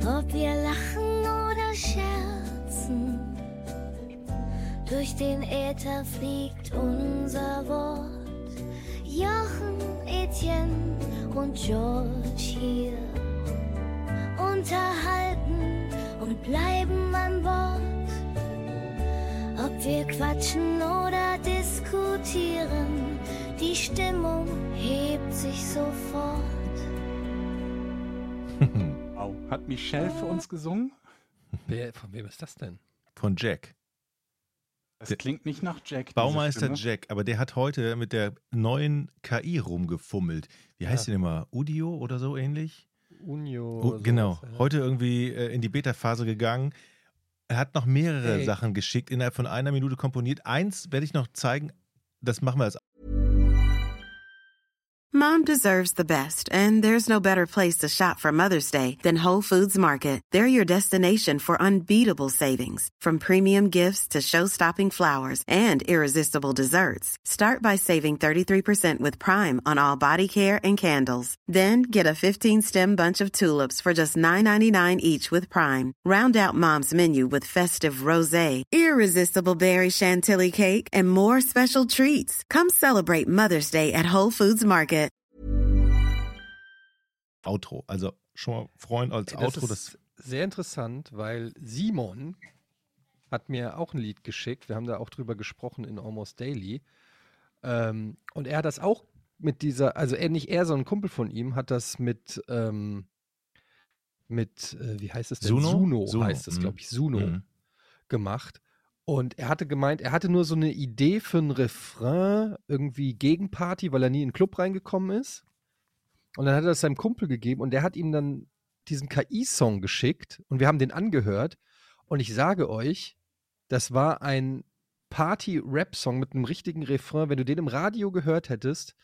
Ob wir lachen oder scherzen, durch den Äther fliegt unser Wort. Jochen, Etienne und George hier unterhalten und bleiben an Bord. Ob wir quatschen oder diskutieren, die Stimmung hebt sich sofort. Wow. Hat Michelle für uns gesungen? Von wem ist das denn? Von Jack. Das klingt nicht nach Jack. Baumeister Jack, aber der hat heute mit der neuen KI rumgefummelt. Wie heißt die denn mal? Udio oder so ähnlich? Unio. Genau. Sowas, ja. Heute irgendwie in die Beta-Phase gegangen. Er hat noch mehrere Sachen geschickt, innerhalb von 1 Minute komponiert. Eins werde ich noch zeigen, das machen wir als Mom deserves the best, and there's no better place to shop for Mother's Day than Whole Foods Market. They're your destination for unbeatable savings, from premium gifts to show-stopping flowers and irresistible desserts. Start by saving 33% with Prime on all body care and candles. Then get a 15-stem bunch of tulips for just $9.99 each with Prime. Round out Mom's menu with festive rosé, irresistible berry chantilly cake, and more special treats. Come celebrate Mother's Day at Whole Foods Market. Outro. Also schon mal freuen als Outro. Das ist sehr interessant, weil Simon hat mir auch ein Lied geschickt. Wir haben da auch drüber gesprochen in Almost Daily. Und er hat das auch mit dieser, also nicht er, sondern ein Kumpel von ihm hat das mit wie heißt es denn? Suno heißt es, glaube ich, Suno gemacht. Und er hatte gemeint, er hatte nur so eine Idee für einen Refrain, irgendwie Gegenparty, weil er nie in den Club reingekommen ist. Und dann hat er das seinem Kumpel gegeben und der hat ihm dann diesen KI-Song geschickt und wir haben den angehört. Und ich sage euch, das war ein Party-Rap-Song mit einem richtigen Refrain. Wenn du den im Radio gehört hättest,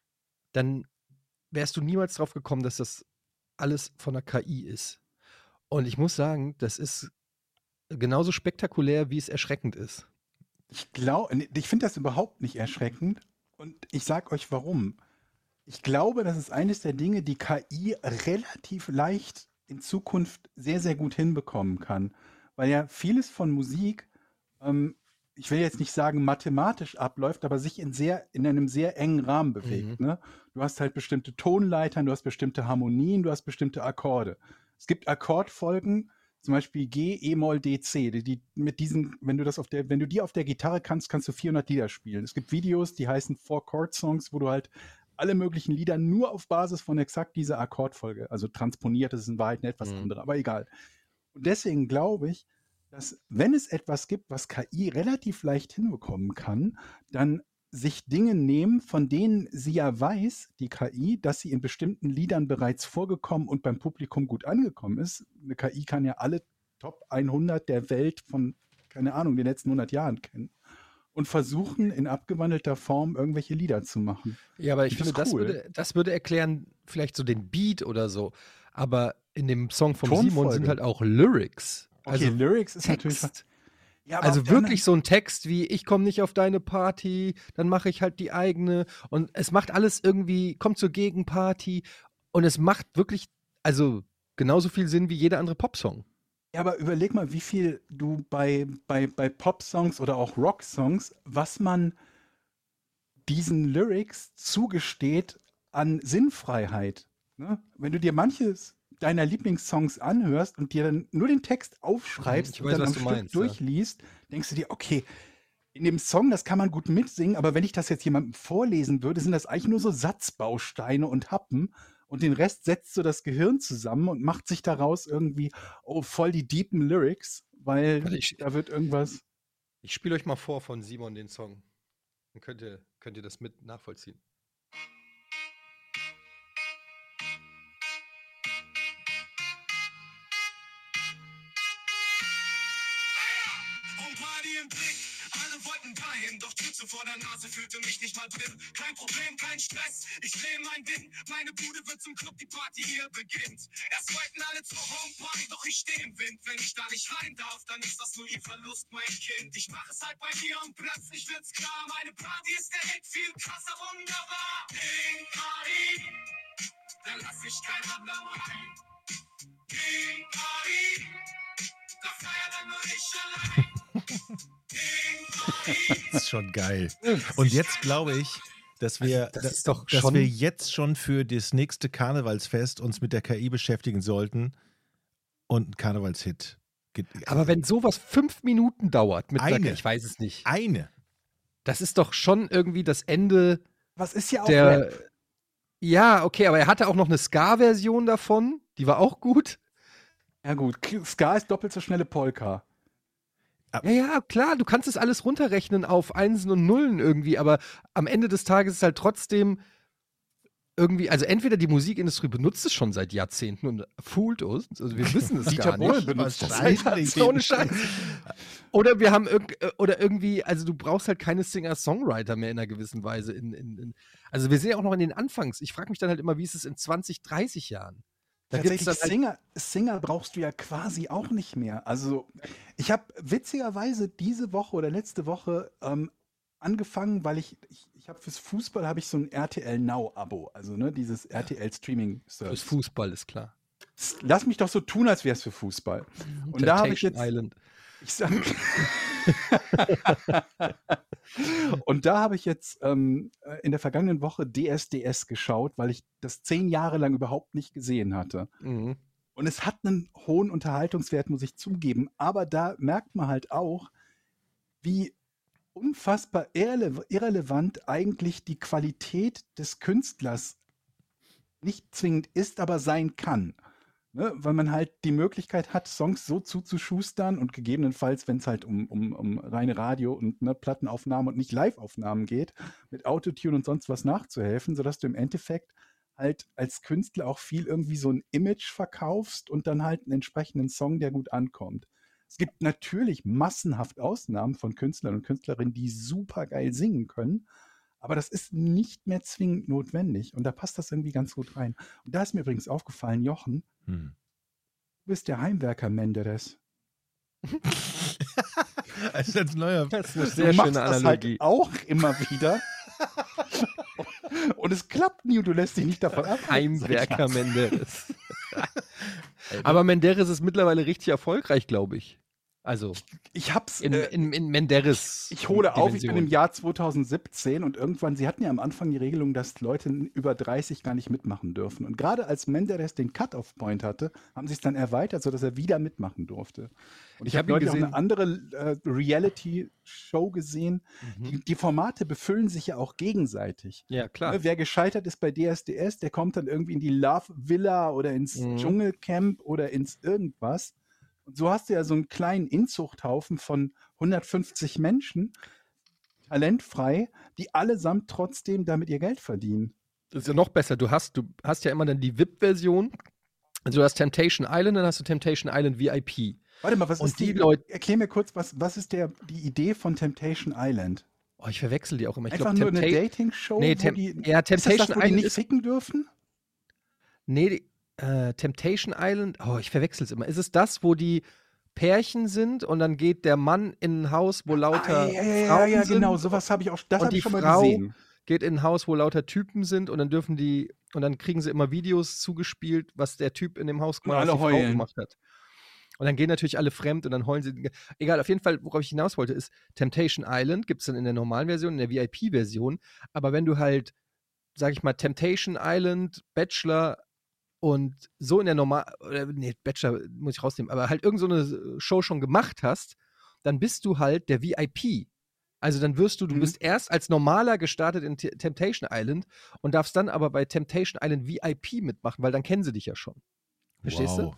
dann wärst du niemals drauf gekommen, dass das alles von der KI ist. Und ich muss sagen, das ist genauso spektakulär, wie es erschreckend ist. Ich finde das überhaupt nicht erschreckend und ich sag euch warum. Ich glaube, das ist eines der Dinge, die KI relativ leicht in Zukunft sehr, sehr gut hinbekommen kann. Weil ja vieles von Musik, ich will jetzt nicht sagen mathematisch abläuft, aber sich in einem sehr engen Rahmen bewegt. Ne? Du hast halt bestimmte Tonleitern, du hast bestimmte Harmonien, du hast bestimmte Akkorde. Es gibt Akkordfolgen, zum Beispiel G, E-Moll, D, C. Die mit diesen, wenn du die auf der Gitarre kannst du 400 Lieder spielen. Es gibt Videos, die heißen 4-Chord-Songs, wo du halt alle möglichen Lieder nur auf Basis von exakt dieser Akkordfolge, also transponiert, das ist in Wahrheit eine etwas andere, aber egal. Und deswegen glaube ich, dass wenn es etwas gibt, was KI relativ leicht hinbekommen kann, dann sich Dinge nehmen, von denen sie ja weiß, die KI, dass sie in bestimmten Liedern bereits vorgekommen und beim Publikum gut angekommen ist. Eine KI kann ja alle Top 100 der Welt von, keine Ahnung, den letzten 100 Jahren kennen. Und versuchen in abgewandelter Form irgendwelche Lieder zu machen. Ja, aber ich finde, cool. das würde erklären, vielleicht so den Beat oder so. Aber in dem Song von Tonfolge. Simon sind halt auch Lyrics. Okay, Also Lyrics ist Text. natürlich. Ja, aber also wirklich so ein Text wie, ich komme nicht auf deine Party, dann mache ich halt die eigene. Und es macht alles irgendwie, kommt zur Gegenparty. Und es macht wirklich, also genauso viel Sinn wie jeder andere Popsong. Ja, aber überleg mal, wie viel du bei Pop-Songs oder auch Rock-Songs, was man diesen Lyrics zugesteht an Sinnfreiheit. Ne? Wenn du dir manches deiner Lieblingssongs anhörst und dir dann nur den Text aufschreibst und dann am Stück durchliest, denkst du dir, okay, in dem Song, das kann man gut mitsingen, aber wenn ich das jetzt jemandem vorlesen würde, sind das eigentlich nur so Satzbausteine und Happen. Und den Rest setzt so das Gehirn zusammen und macht sich daraus irgendwie, voll die deepen Lyrics, weil da wird irgendwas. Ich spiele euch mal vor von Simon den Song. Dann könnt ihr das mit nachvollziehen. Doch Tüte vor der Nase fühlte mich nicht mal drin. Kein Problem, kein Stress, ich drehe mein Ding. Meine Bude wird zum Club, die Party hier beginnt. Erst wollten alle zur Homeparty, doch ich stehe im Wind. Wenn ich da nicht rein darf, dann ist das nur ihr Verlust, mein Kind. Ich mache es halt bei dir und plötzlich wird's klar. Meine Party ist der Hit, viel krasser, wunderbar. Pink Party, da lass ich kein anderer rein. Pink Party. Das ist schon geil. Und jetzt glaube ich, dass wir jetzt schon für das nächste Karnevalsfest uns mit der KI beschäftigen sollten und einen Karnevalshit. Aber wenn sowas 5 Minuten dauert, ich weiß es nicht. Das ist doch schon irgendwie das Ende. Was ist ja auch Rap? Ja, okay, aber er hatte auch noch eine Ska-Version davon. Die war auch gut. Ja gut, Ska ist doppelt so schnelle Polka. Ja, klar, du kannst es alles runterrechnen auf Einsen und Nullen irgendwie, aber am Ende des Tages ist halt trotzdem irgendwie, also entweder die Musikindustrie benutzt es schon seit Jahrzehnten und foolt uns, also wir wissen es gar nicht. Benutzt das ohne Scheiß. Oder wir haben irgendwie, also du brauchst halt keine Singer-Songwriter mehr in einer gewissen Weise. Also wir sind ja auch noch in den Anfangs. Ich frage mich dann halt immer, wie ist es in 20, 30 Jahren? Tatsächlich, Singer brauchst du ja quasi auch nicht mehr. Also ich habe witzigerweise diese Woche oder letzte Woche angefangen, weil ich habe fürs Fußball habe ich so ein RTL Now-Abo, also ne, dieses RTL Streaming-Service. Fürs Fußball ist klar. Lass mich doch so tun, als wäre es für Fußball. Und da habe ich jetzt Island. Und da habe ich jetzt in der vergangenen Woche DSDS geschaut, weil ich das 10 Jahre lang überhaupt nicht gesehen hatte. Mhm. Und es hat einen hohen Unterhaltungswert, muss ich zugeben. Aber da merkt man halt auch, wie unfassbar irrelevant eigentlich die Qualität des Künstlers nicht zwingend ist, aber sein kann. Ne, weil man halt die Möglichkeit hat, Songs so zuzuschustern und gegebenenfalls, wenn es halt um reine Radio- und Plattenaufnahmen und nicht Live-Aufnahmen geht, mit Autotune und sonst was nachzuhelfen, sodass du im Endeffekt halt als Künstler auch viel irgendwie so ein Image verkaufst und dann halt einen entsprechenden Song, der gut ankommt. Es gibt natürlich massenhaft Ausnahmen von Künstlern und Künstlerinnen, die super geil singen können, aber das ist nicht mehr zwingend notwendig und da passt das irgendwie ganz gut rein. Und da ist mir übrigens aufgefallen, Jochen, du bist der Heimwerker Menderes. Das ist jetzt neuer. Das ist eine sehr schöne Analogie. Das halt auch immer wieder. Und es klappt nie und du lässt dich nicht davon ab. Heimwerker Menderes. Aber Menderes ist mittlerweile richtig erfolgreich, glaube ich. Also ich hab's in Menderes. Ich hole auf, ich bin im Jahr 2017 und irgendwann, sie hatten ja am Anfang die Regelung, dass Leute über 30 gar nicht mitmachen dürfen. Und gerade als Menderes den Cut-Off-Point hatte, haben sie es dann erweitert, sodass er wieder mitmachen durfte. Und ich habe heute auch eine andere Reality-Show gesehen. Die Formate befüllen sich ja auch gegenseitig. Ja, klar. Wer gescheitert ist bei DSDS, der kommt dann irgendwie in die Love Villa oder ins Dschungelcamp oder ins irgendwas. Und so hast du ja so einen kleinen Inzuchthaufen von 150 Menschen, talentfrei, die allesamt trotzdem damit ihr Geld verdienen. Das ist ja noch besser. Du hast ja immer dann die VIP-Version. Also du hast Temptation Island, dann hast du Temptation Island VIP. Warte mal, was ist die Leute? Erklär mir kurz, was ist die Idee von Temptation Island? Oh, ich verwechsel die auch immer. Einfach nur eine Dating-Show, nee, Temptation Island die nicht ficken dürfen? Nee, Temptation Island, ich verwechsel es immer. Ist es das, wo die Pärchen sind und dann geht der Mann in ein Haus, wo lauter Frauen sind? Ja, genau, sowas habe ich auch, das habe ich schon mal Frau gesehen. Geht in ein Haus, wo lauter Typen sind und dann kriegen sie immer Videos zugespielt, was der Typ in dem Haus gemacht hat. Und dann gehen natürlich alle fremd und dann heulen sie. Egal, auf jeden Fall, worauf ich hinaus wollte, ist Temptation Island gibt es dann in der normalen Version, in der VIP-Version. Aber wenn du halt, sag ich mal, Temptation Island, Bachelor und so in der Bachelor muss ich rausnehmen, aber halt irgend so eine Show schon gemacht hast, dann bist du halt der VIP. Also dann du bist erst als Normaler gestartet in Temptation Island und darfst dann aber bei Temptation Island VIP mitmachen, weil dann kennen sie dich ja schon. Verstehst du?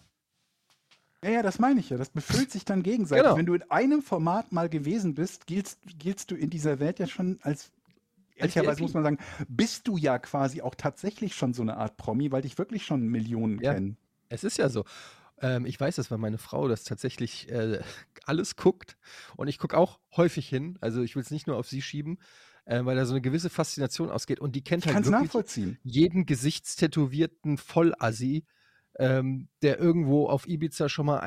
Ja, das meine ich ja. Das befüllt sich dann gegenseitig. Genau. Wenn du in einem Format mal gewesen bist, giltst du in dieser Welt ja schon als ehrlicherweise muss man sagen, bist du ja quasi auch tatsächlich schon so eine Art Promi, weil dich wirklich schon Millionen kennen. Es ist ja so. Ich weiß das, weil meine Frau das tatsächlich alles guckt und ich gucke auch häufig hin. Also ich will es nicht nur auf sie schieben, weil da so eine gewisse Faszination ausgeht und die kennt halt wirklich jeden gesichtstätowierten Vollassi, der irgendwo auf Ibiza schon mal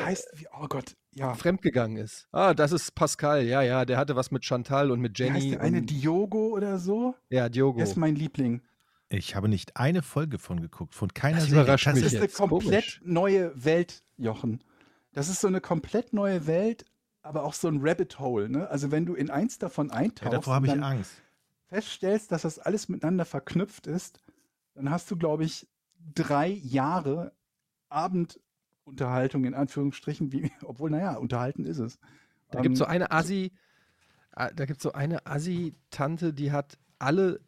fremdgegangen ist. Das ist Pascal, ja, der hatte was mit Chantal und mit Jenny. Heißt der eine Diogo oder so? Ja, Diogo. Der ist mein Liebling. Ich habe nicht eine Folge von geguckt, von keiner Serie. Das ist eine komplett neue Welt, Jochen. Das ist so eine komplett neue Welt, aber auch so ein Rabbit Hole. Ne? Also wenn du in eins davon eintauchst, davor habe ich Angst. Feststellst, dass das alles miteinander verknüpft ist, dann hast du, glaube ich, 3 Jahre Abendunterhaltung in Anführungsstrichen, obwohl, unterhalten ist es. Da gibt es so eine Assi-Tante, die hat alle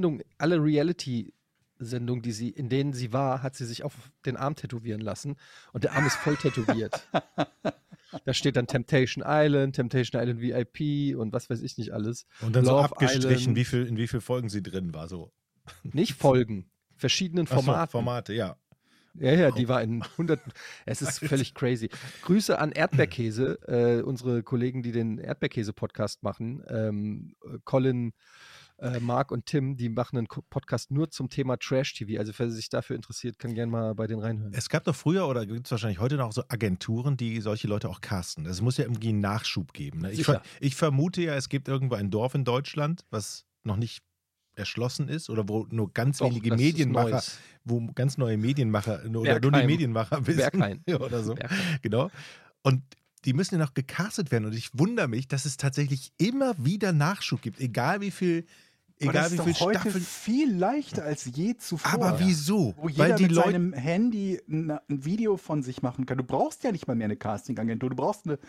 Reality-Sendungen, in denen sie war, hat sie sich auf den Arm tätowieren lassen und der Arm ist voll tätowiert. Da steht dann Temptation Island VIP und was weiß ich nicht alles. Und dann Love so abgestrichen, in wie viel Folgen sie drin war. So. Nicht Folgen, verschiedenen Formaten. So, Formate, ja. Ja, die war in hunderten. Es ist völlig crazy. Grüße an Erdbeerkäse, unsere Kollegen, die den Erdbeerkäse-Podcast machen. Colin, Marc und Tim, die machen einen Podcast nur zum Thema Trash-TV. Also wer sich dafür interessiert, kann gerne mal bei denen reinhören. Es gab doch früher oder gibt es wahrscheinlich heute noch so Agenturen, die solche Leute auch casten. Es muss ja irgendwie einen Nachschub geben. Ne? Ich vermute ja, es gibt irgendwo ein Dorf in Deutschland, was noch nicht erschlossen ist oder wo nur ganz wenige Medienmacher, wo ganz neue Medienmacher oder nur die Medienmacher wissen. Berghain. Oder so. Genau. Und die müssen ja noch gecastet werden und ich wundere mich, dass es tatsächlich immer wieder Nachschub gibt, egal wie viel das ist viel heute Staffeln. Viel leichter als je zuvor. Aber wieso? Wo jeder mit seinem Handy ein Video von sich machen kann. Du brauchst ja nicht mal mehr eine Casting-Agentur. Du brauchst nicht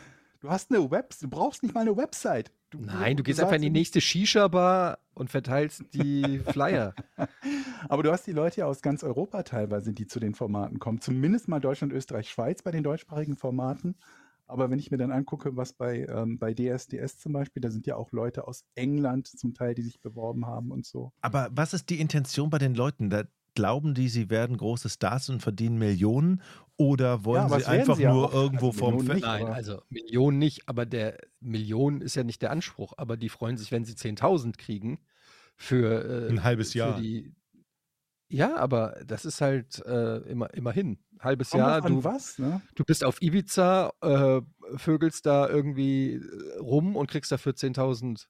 mal eine Website. Du gehst einfach in die nächste Shisha-Bar und verteilst die Flyer. Aber du hast die Leute ja aus ganz Europa teilweise, die zu den Formaten kommen. Zumindest mal Deutschland, Österreich, Schweiz bei den deutschsprachigen Formaten. Aber wenn ich mir dann angucke, was bei DSDS zum Beispiel, da sind ja auch Leute aus England zum Teil, die sich beworben haben und so. Aber was ist die Intention bei den Leuten? Da glauben die, sie werden große Stars und verdienen Millionen? Oder wollen sie einfach nur irgendwo vom Fest? Nein, also Millionen nicht, aber Millionen ist ja nicht der Anspruch. Aber die freuen sich, wenn sie 10.000 kriegen für ein halbes Jahr. Ja, aber das ist halt immerhin. Halbes Jahr. Du bist auf Ibiza, vögelst da irgendwie rum und kriegst dafür 10.000.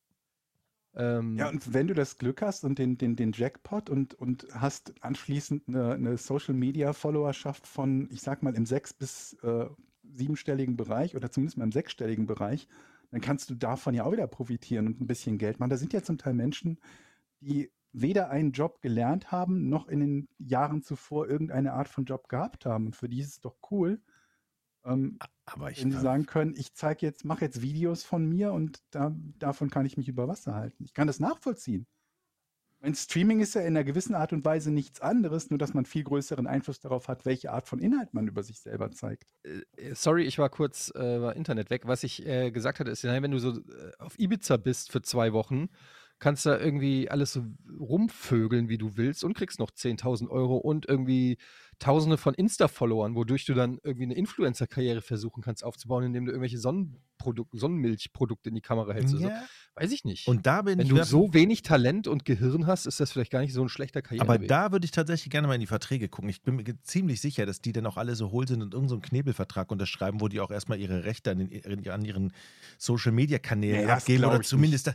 Ja, und wenn du das Glück hast und den Jackpot und hast anschließend eine Social-Media-Followerschaft von, ich sag mal, im 6- bis 7-stelligen Bereich oder zumindest mal im 6-stelligen Bereich, dann kannst du davon ja auch wieder profitieren und ein bisschen Geld machen. Da sind ja zum Teil Menschen, die weder einen Job gelernt haben, noch in den Jahren zuvor irgendeine Art von Job gehabt haben. Und für die ist es doch cool, wenn sie sagen können, mache jetzt Videos von mir und davon kann ich mich über Wasser halten. Ich kann das nachvollziehen. Mein Streaming ist ja in einer gewissen Art und Weise nichts anderes, nur dass man viel größeren Einfluss darauf hat, welche Art von Inhalt man über sich selber zeigt. Sorry, ich war kurz Internet weg. Was ich gesagt hatte, ist, wenn du so auf Ibiza bist für 2 Wochen, kannst da irgendwie alles so rumvögeln, wie du willst und kriegst noch 10.000 € und irgendwie Tausende von Insta-Followern, wodurch du dann irgendwie eine Influencer-Karriere versuchen kannst aufzubauen, indem du irgendwelche Sonnenmilchprodukte in die Kamera hältst. Ja. So. Weiß ich nicht. Und da Wenn du so wenig Talent und Gehirn hast, ist das vielleicht gar nicht so ein schlechter Karriereweg. Aber da würde ich tatsächlich gerne mal in die Verträge gucken. Ich bin mir ziemlich sicher, dass die dann auch alle so hohl sind und irgendeinen so Knebelvertrag unterschreiben, wo die auch erstmal ihre Rechte an ihren Social-Media-Kanälen abgeben oder zumindest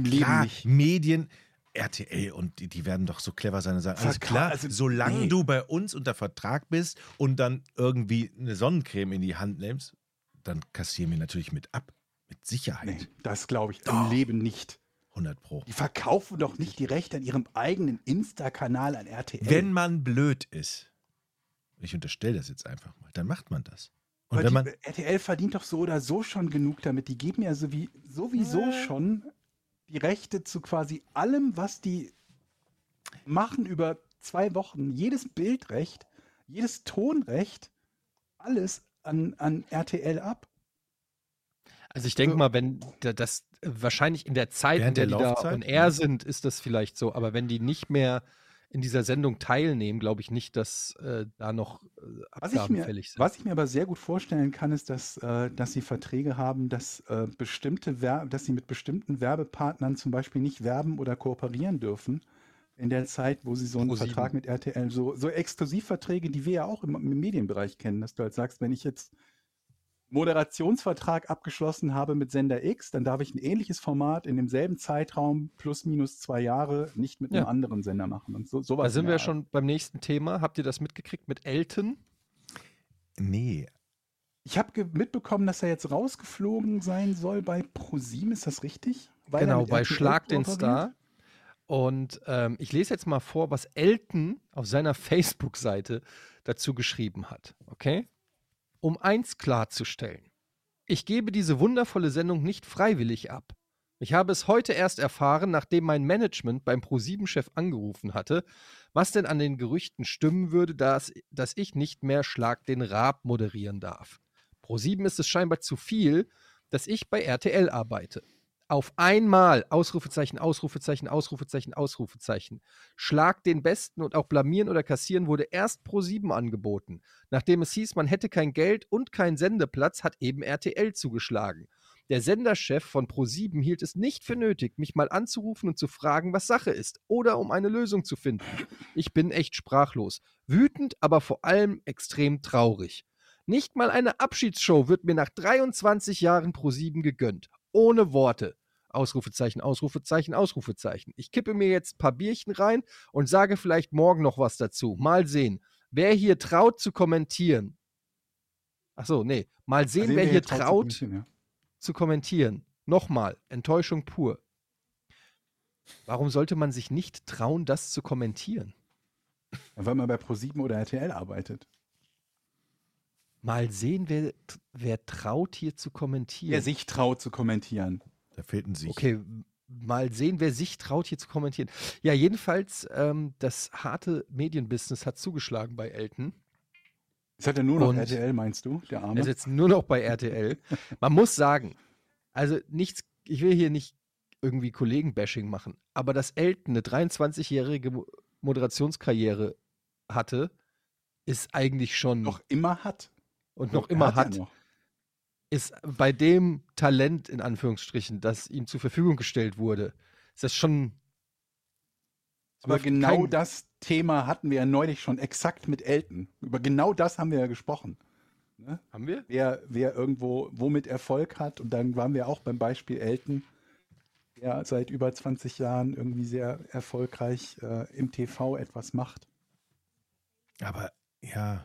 Medien. RTL und die werden doch so clever sein und sagen, alles klar, solange du bei uns unter Vertrag bist und dann irgendwie eine Sonnencreme in die Hand nimmst, dann kassieren wir natürlich mit ab. Mit Sicherheit. Nee, das glaube ich im Leben nicht. 100%. Die verkaufen doch nicht die Rechte an ihrem eigenen Insta-Kanal an RTL. Wenn man blöd ist, ich unterstelle das jetzt einfach mal, dann macht man das. Und RTL verdient doch so oder so schon genug damit. Die geben ja sowieso schon die Rechte zu quasi allem, was die machen über 2 Wochen. Jedes Bildrecht, jedes Tonrecht, alles an RTL ab. Also ich denke mal, wenn das wahrscheinlich in der Zeit, in der die da on air sind, ist das vielleicht so. Aber wenn die nicht mehr in dieser Sendung teilnehmen, glaube ich nicht, dass da noch Abgaben fällig sind. Was ich mir aber sehr gut vorstellen kann, ist, dass sie Verträge haben, dass sie mit bestimmten Werbepartnern zum Beispiel nicht werben oder kooperieren dürfen. In der Zeit, wo sie so einen Vertrag mit RTL, so Exklusivverträge, die wir ja auch im Medienbereich kennen, dass du halt sagst, wenn ich jetzt Moderationsvertrag abgeschlossen habe mit Sender X, dann darf ich ein ähnliches Format in demselben Zeitraum plus minus 2 Jahre nicht mit einem anderen Sender machen. Und sowas. Da sind wir schon beim nächsten Thema. Habt ihr das mitgekriegt mit Elton? Nee. Ich habe mitbekommen, dass er jetzt rausgeflogen sein soll bei ProSieben. Ist das richtig? Genau, bei Schlag den Star. Und ich lese jetzt mal vor, was Elton auf seiner Facebook-Seite dazu geschrieben hat. Okay? Um eins klarzustellen. Ich gebe diese wundervolle Sendung nicht freiwillig ab. Ich habe es heute erst erfahren, nachdem mein Management beim ProSieben-Chef angerufen hatte, was denn an den Gerüchten stimmen würde, dass ich nicht mehr Schlag den Raab moderieren darf. ProSieben ist es scheinbar zu viel, dass ich bei RTL arbeite. Auf einmal, Ausrufezeichen, Ausrufezeichen, Ausrufezeichen, Ausrufezeichen. Schlag den Besten und auch blamieren oder kassieren wurde erst ProSieben angeboten. Nachdem es hieß, man hätte kein Geld und keinen Sendeplatz, hat eben RTL zugeschlagen. Der Senderchef von ProSieben hielt es nicht für nötig, mich mal anzurufen und zu fragen, was Sache ist oder um eine Lösung zu finden. Ich bin echt sprachlos. Wütend, aber vor allem extrem traurig. Nicht mal eine Abschiedsshow wird mir nach 23 Jahren ProSieben gegönnt. Ohne Worte. Ausrufezeichen, Ausrufezeichen, Ausrufezeichen. Ich kippe mir jetzt ein paar Bierchen rein und sage vielleicht morgen noch was dazu. Mal sehen. Wer hier traut zu kommentieren. Achso, nee. Mal sehen, wer hier traut zu kommentieren. Nochmal. Enttäuschung pur. Warum sollte man sich nicht trauen, das zu kommentieren? Weil man bei ProSieben oder RTL arbeitet. Mal sehen, wer traut hier zu kommentieren. Wer sich traut zu kommentieren. Da fehlt ein Sich. Okay, mal sehen, wer sich traut hier zu kommentieren. Ja, jedenfalls, das harte Medienbusiness hat zugeschlagen bei Elton. Jetzt hat er nur noch RTL, meinst du, der Arme? Er ist jetzt nur noch bei RTL. Man muss sagen, also nichts, ich will hier nicht irgendwie Kollegen-Bashing machen, aber dass Elton eine 23-jährige Moderationskarriere hatte, ist eigentlich schon... Noch immer hat. Und noch immer hat, ist bei dem Talent, in Anführungsstrichen, das ihm zur Verfügung gestellt wurde, ist das schon... Aber genau das Thema hatten wir ja neulich schon exakt mit Elton. Über genau das haben wir ja gesprochen. Ne? Haben wir? Wer irgendwo womit Erfolg hat. Und dann waren wir auch beim Beispiel Elton, der seit über 20 Jahren irgendwie sehr erfolgreich im TV etwas macht. Aber ja,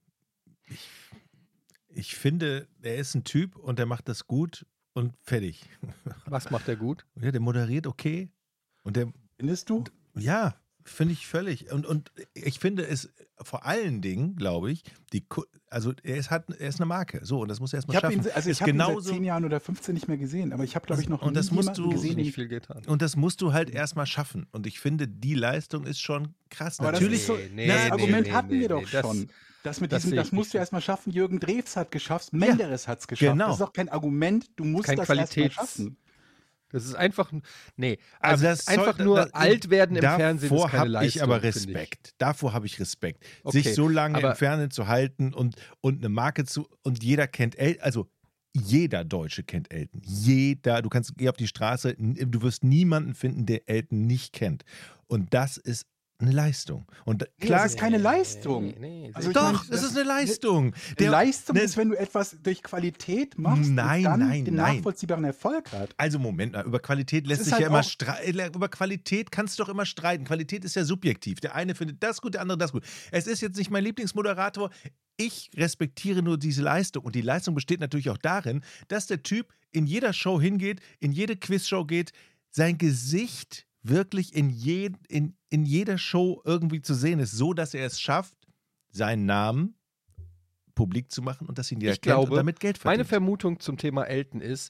ich finde, er ist ein Typ und der macht das gut und fertig. Was macht er gut? Ja, der moderiert okay. Und der, findest du? Ja, finde ich völlig. Und ich finde es vor allen Dingen, glaube ich, er ist eine Marke. So, und das muss er erstmal schaffen. Ich habe ihn seit 10 Jahren oder 15 nicht mehr gesehen, aber ich habe, glaube ich, noch nie jemanden gesehen, nicht viel getan. Und das musst du halt erstmal schaffen. Und ich finde, die Leistung ist schon krass. Aber natürlich. Das Argument hatten wir doch schon. Das musst du erstmal schaffen. Jürgen Drews hat geschafft, Menderes hat es geschafft. Genau. Das ist doch kein Argument, du musst das erstmal schaffen. Das ist einfach, das einfach nur alt werden im Fernsehen ist keine Leistung. Davor habe ich aber Respekt. Davor habe ich Respekt. Okay, sich so lange im Fernsehen zu halten und eine Marke und jeder kennt Elton, also jeder Deutsche kennt Elton. Jeder, du geh auf die Straße, du wirst niemanden finden, der Elton nicht kennt. Und das ist eine Leistung. Und klar, das ist keine Leistung. Also doch, es ist eine Leistung. Leistung ist, wenn du etwas durch Qualität machst und dann den nachvollziehbaren Erfolg hat. Also Moment mal, über Qualität lässt sich ja immer streiten. Über Qualität kannst du doch immer streiten. Qualität ist ja subjektiv. Der eine findet das gut, der andere das gut. Es ist jetzt nicht mein Lieblingsmoderator. Ich respektiere nur diese Leistung. Und die Leistung besteht natürlich auch darin, dass der Typ in jeder Show hingeht, in jede Quizshow geht, sein Gesicht wirklich in jeder Show irgendwie zu sehen ist, so dass er es schafft, seinen Namen publik zu machen und dass ihn jeder kennt und damit Geld verdient. Meine Vermutung zum Thema Elton ist,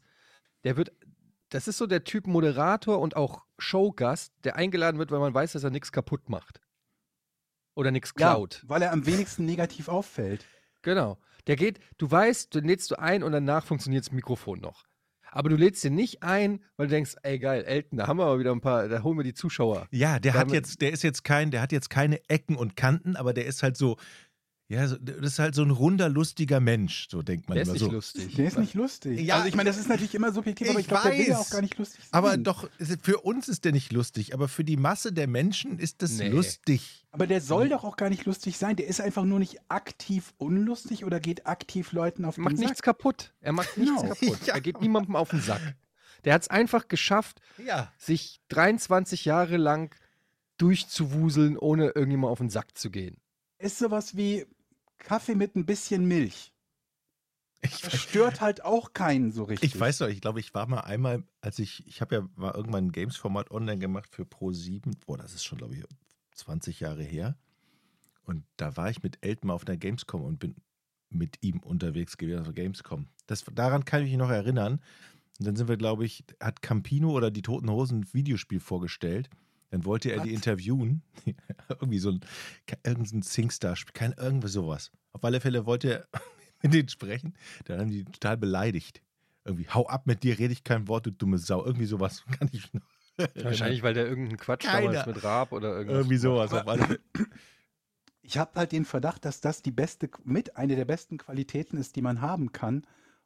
das ist so der Typ Moderator und auch Showgast, der eingeladen wird, weil man weiß, dass er nichts kaputt macht. Oder nichts klaut. Ja, weil er am wenigsten negativ auffällt. Genau. Du weißt, den lädst du ein und danach funktioniert das Mikrofon noch. Aber du lädst den nicht ein, weil du denkst, ey geil, Elton, da haben wir aber wieder ein paar, da holen wir die Zuschauer. Ja, der hat jetzt keine Ecken und Kanten, aber der ist halt so, ja, das ist halt so ein runder, lustiger Mensch, so denkt man der immer ist so. Nicht lustig. Der ist nicht lustig. Ja, also ich meine, das ist natürlich immer subjektiv, aber ich glaube, der will ja auch gar nicht lustig sein. Aber doch, für uns ist der nicht lustig, aber für die Masse der Menschen ist das lustig. Aber der soll doch auch gar nicht lustig sein. Der ist einfach nur nicht aktiv unlustig oder geht aktiv Leuten auf den Sack. Er macht nichts kaputt. Er macht nichts kaputt. Ja. Er geht niemandem auf den Sack. Der hat es einfach geschafft, sich 23 Jahre lang durchzuwuseln, ohne irgendjemand auf den Sack zu gehen. Ist sowas wie Kaffee mit ein bisschen Milch. Das stört halt auch keinen so richtig. Ich weiß noch, ich glaube, ich war mal einmal, ich habe ja mal irgendwann ein Games-Format online gemacht für Pro7. Boah, das ist schon, glaube ich, 20 Jahre her. Und da war ich mit Elton mal auf der Gamescom und bin mit ihm unterwegs gewesen, also Gamescom. Daran kann ich mich noch erinnern. Und dann sind wir, glaube ich, hat Campino oder die Toten Hosen ein Videospiel vorgestellt. Dann wollte er die interviewen. Irgendwie irgendein Singstar-Spiel, irgendwie sowas. Auf alle Fälle wollte er mit denen sprechen. Dann haben die total beleidigt. Irgendwie, hau ab, mit dir rede ich kein Wort, du dumme Sau. Irgendwie sowas kann ich noch. Wahrscheinlich, weil der irgendeinen Quatsch damals mit Raab oder irgendwas. Irgendwie sowas. Auf alle Fälle. Ich habe halt den Verdacht, dass das eine der besten Qualitäten ist, die man haben kann,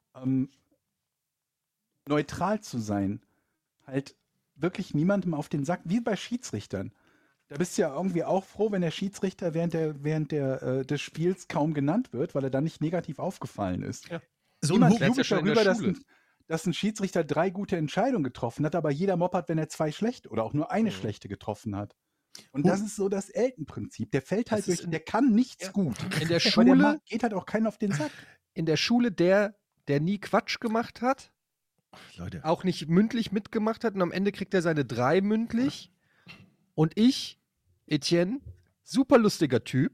neutral zu sein. Halt wirklich niemandem auf den Sack, wie bei Schiedsrichtern. Da bist du ja irgendwie auch froh, wenn der Schiedsrichter während des Spiels kaum genannt wird, weil er dann nicht negativ aufgefallen ist. Ja. Niemand jubelt darüber, dass ein Schiedsrichter 3 gute Entscheidungen getroffen hat, aber jeder moppert, wenn er 2 schlechte oder auch nur eine schlechte getroffen hat. Und das ist so das Elton-Prinzip. Der fällt halt durch, der kann nichts gut. In der Schule aber der geht halt auch keinen auf den Sack. In der Schule, der nie Quatsch gemacht hat, Leute. Auch nicht mündlich mitgemacht hat und am Ende kriegt er seine 3 mündlich. Und ich, Etienne, super lustiger Typ.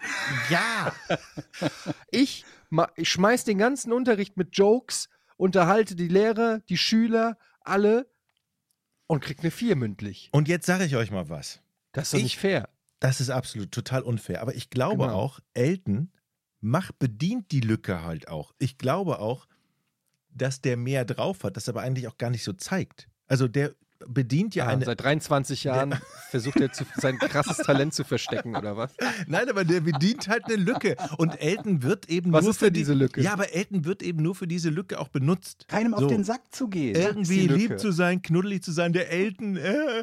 Ja! Ich schmeiß den ganzen Unterricht mit Jokes, unterhalte die Lehrer, die Schüler, alle und krieg eine 4 mündlich. Und jetzt sage ich euch mal was. Das ist doch nicht fair. Das ist absolut total unfair. Aber ich glaube auch, Elton bedient die Lücke halt auch. Ich glaube auch, dass der mehr drauf hat, das aber eigentlich auch gar nicht so zeigt. Also der bedient ja seit 23 Jahren versucht er sein krasses Talent zu verstecken, oder was? Nein, aber der bedient halt eine Lücke. Und Elton wird eben was nur ist für diese Lücke? Ja, aber Elton wird eben nur für diese Lücke auch benutzt. Keinem auf den Sack zu gehen. Irgendwie lieb zu sein, knuddelig zu sein, der Elton.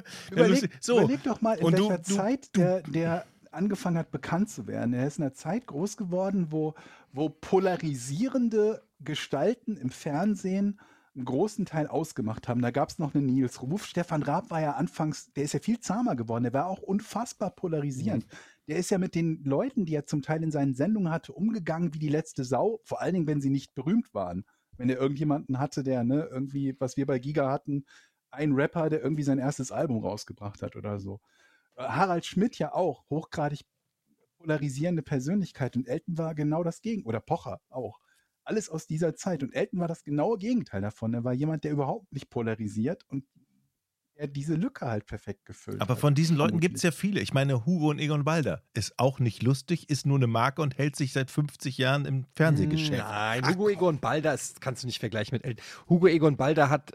Überleg doch mal, in welcher Zeit der angefangen hat, bekannt zu werden. Er ist in einer Zeit groß geworden, wo polarisierende Gestalten im Fernsehen einen großen Teil ausgemacht haben. Da gab es noch einen Nils Ruf. Stefan Raab war ja anfangs, der ist ja viel zahmer geworden. Der war auch unfassbar polarisierend. Der ist ja mit den Leuten, die er zum Teil in seinen Sendungen hatte, umgegangen wie die letzte Sau. Vor allen Dingen, wenn sie nicht berühmt waren. Wenn er irgendjemanden hatte, der irgendwie, was wir bei Giga hatten, ein Rapper, der irgendwie sein erstes Album rausgebracht hat oder so. Harald Schmidt ja auch, hochgradig polarisierende Persönlichkeit. Und Elton war genau das Gegenteil. Oder Pocher auch. Alles aus dieser Zeit. Und Elton war das genaue Gegenteil davon. Er war jemand, der überhaupt nicht polarisiert und der diese Lücke halt perfekt gefüllt Aber hat. von diesen Leuten gibt es ja viele. Ich meine, Hugo und Egon Balder ist auch nicht lustig, ist nur eine Marke und hält sich seit 50 Jahren im Fernsehgeschäft. Nein, Hugo Egon Balder kannst du nicht vergleichen mit Elton. Hugo Egon Balder hat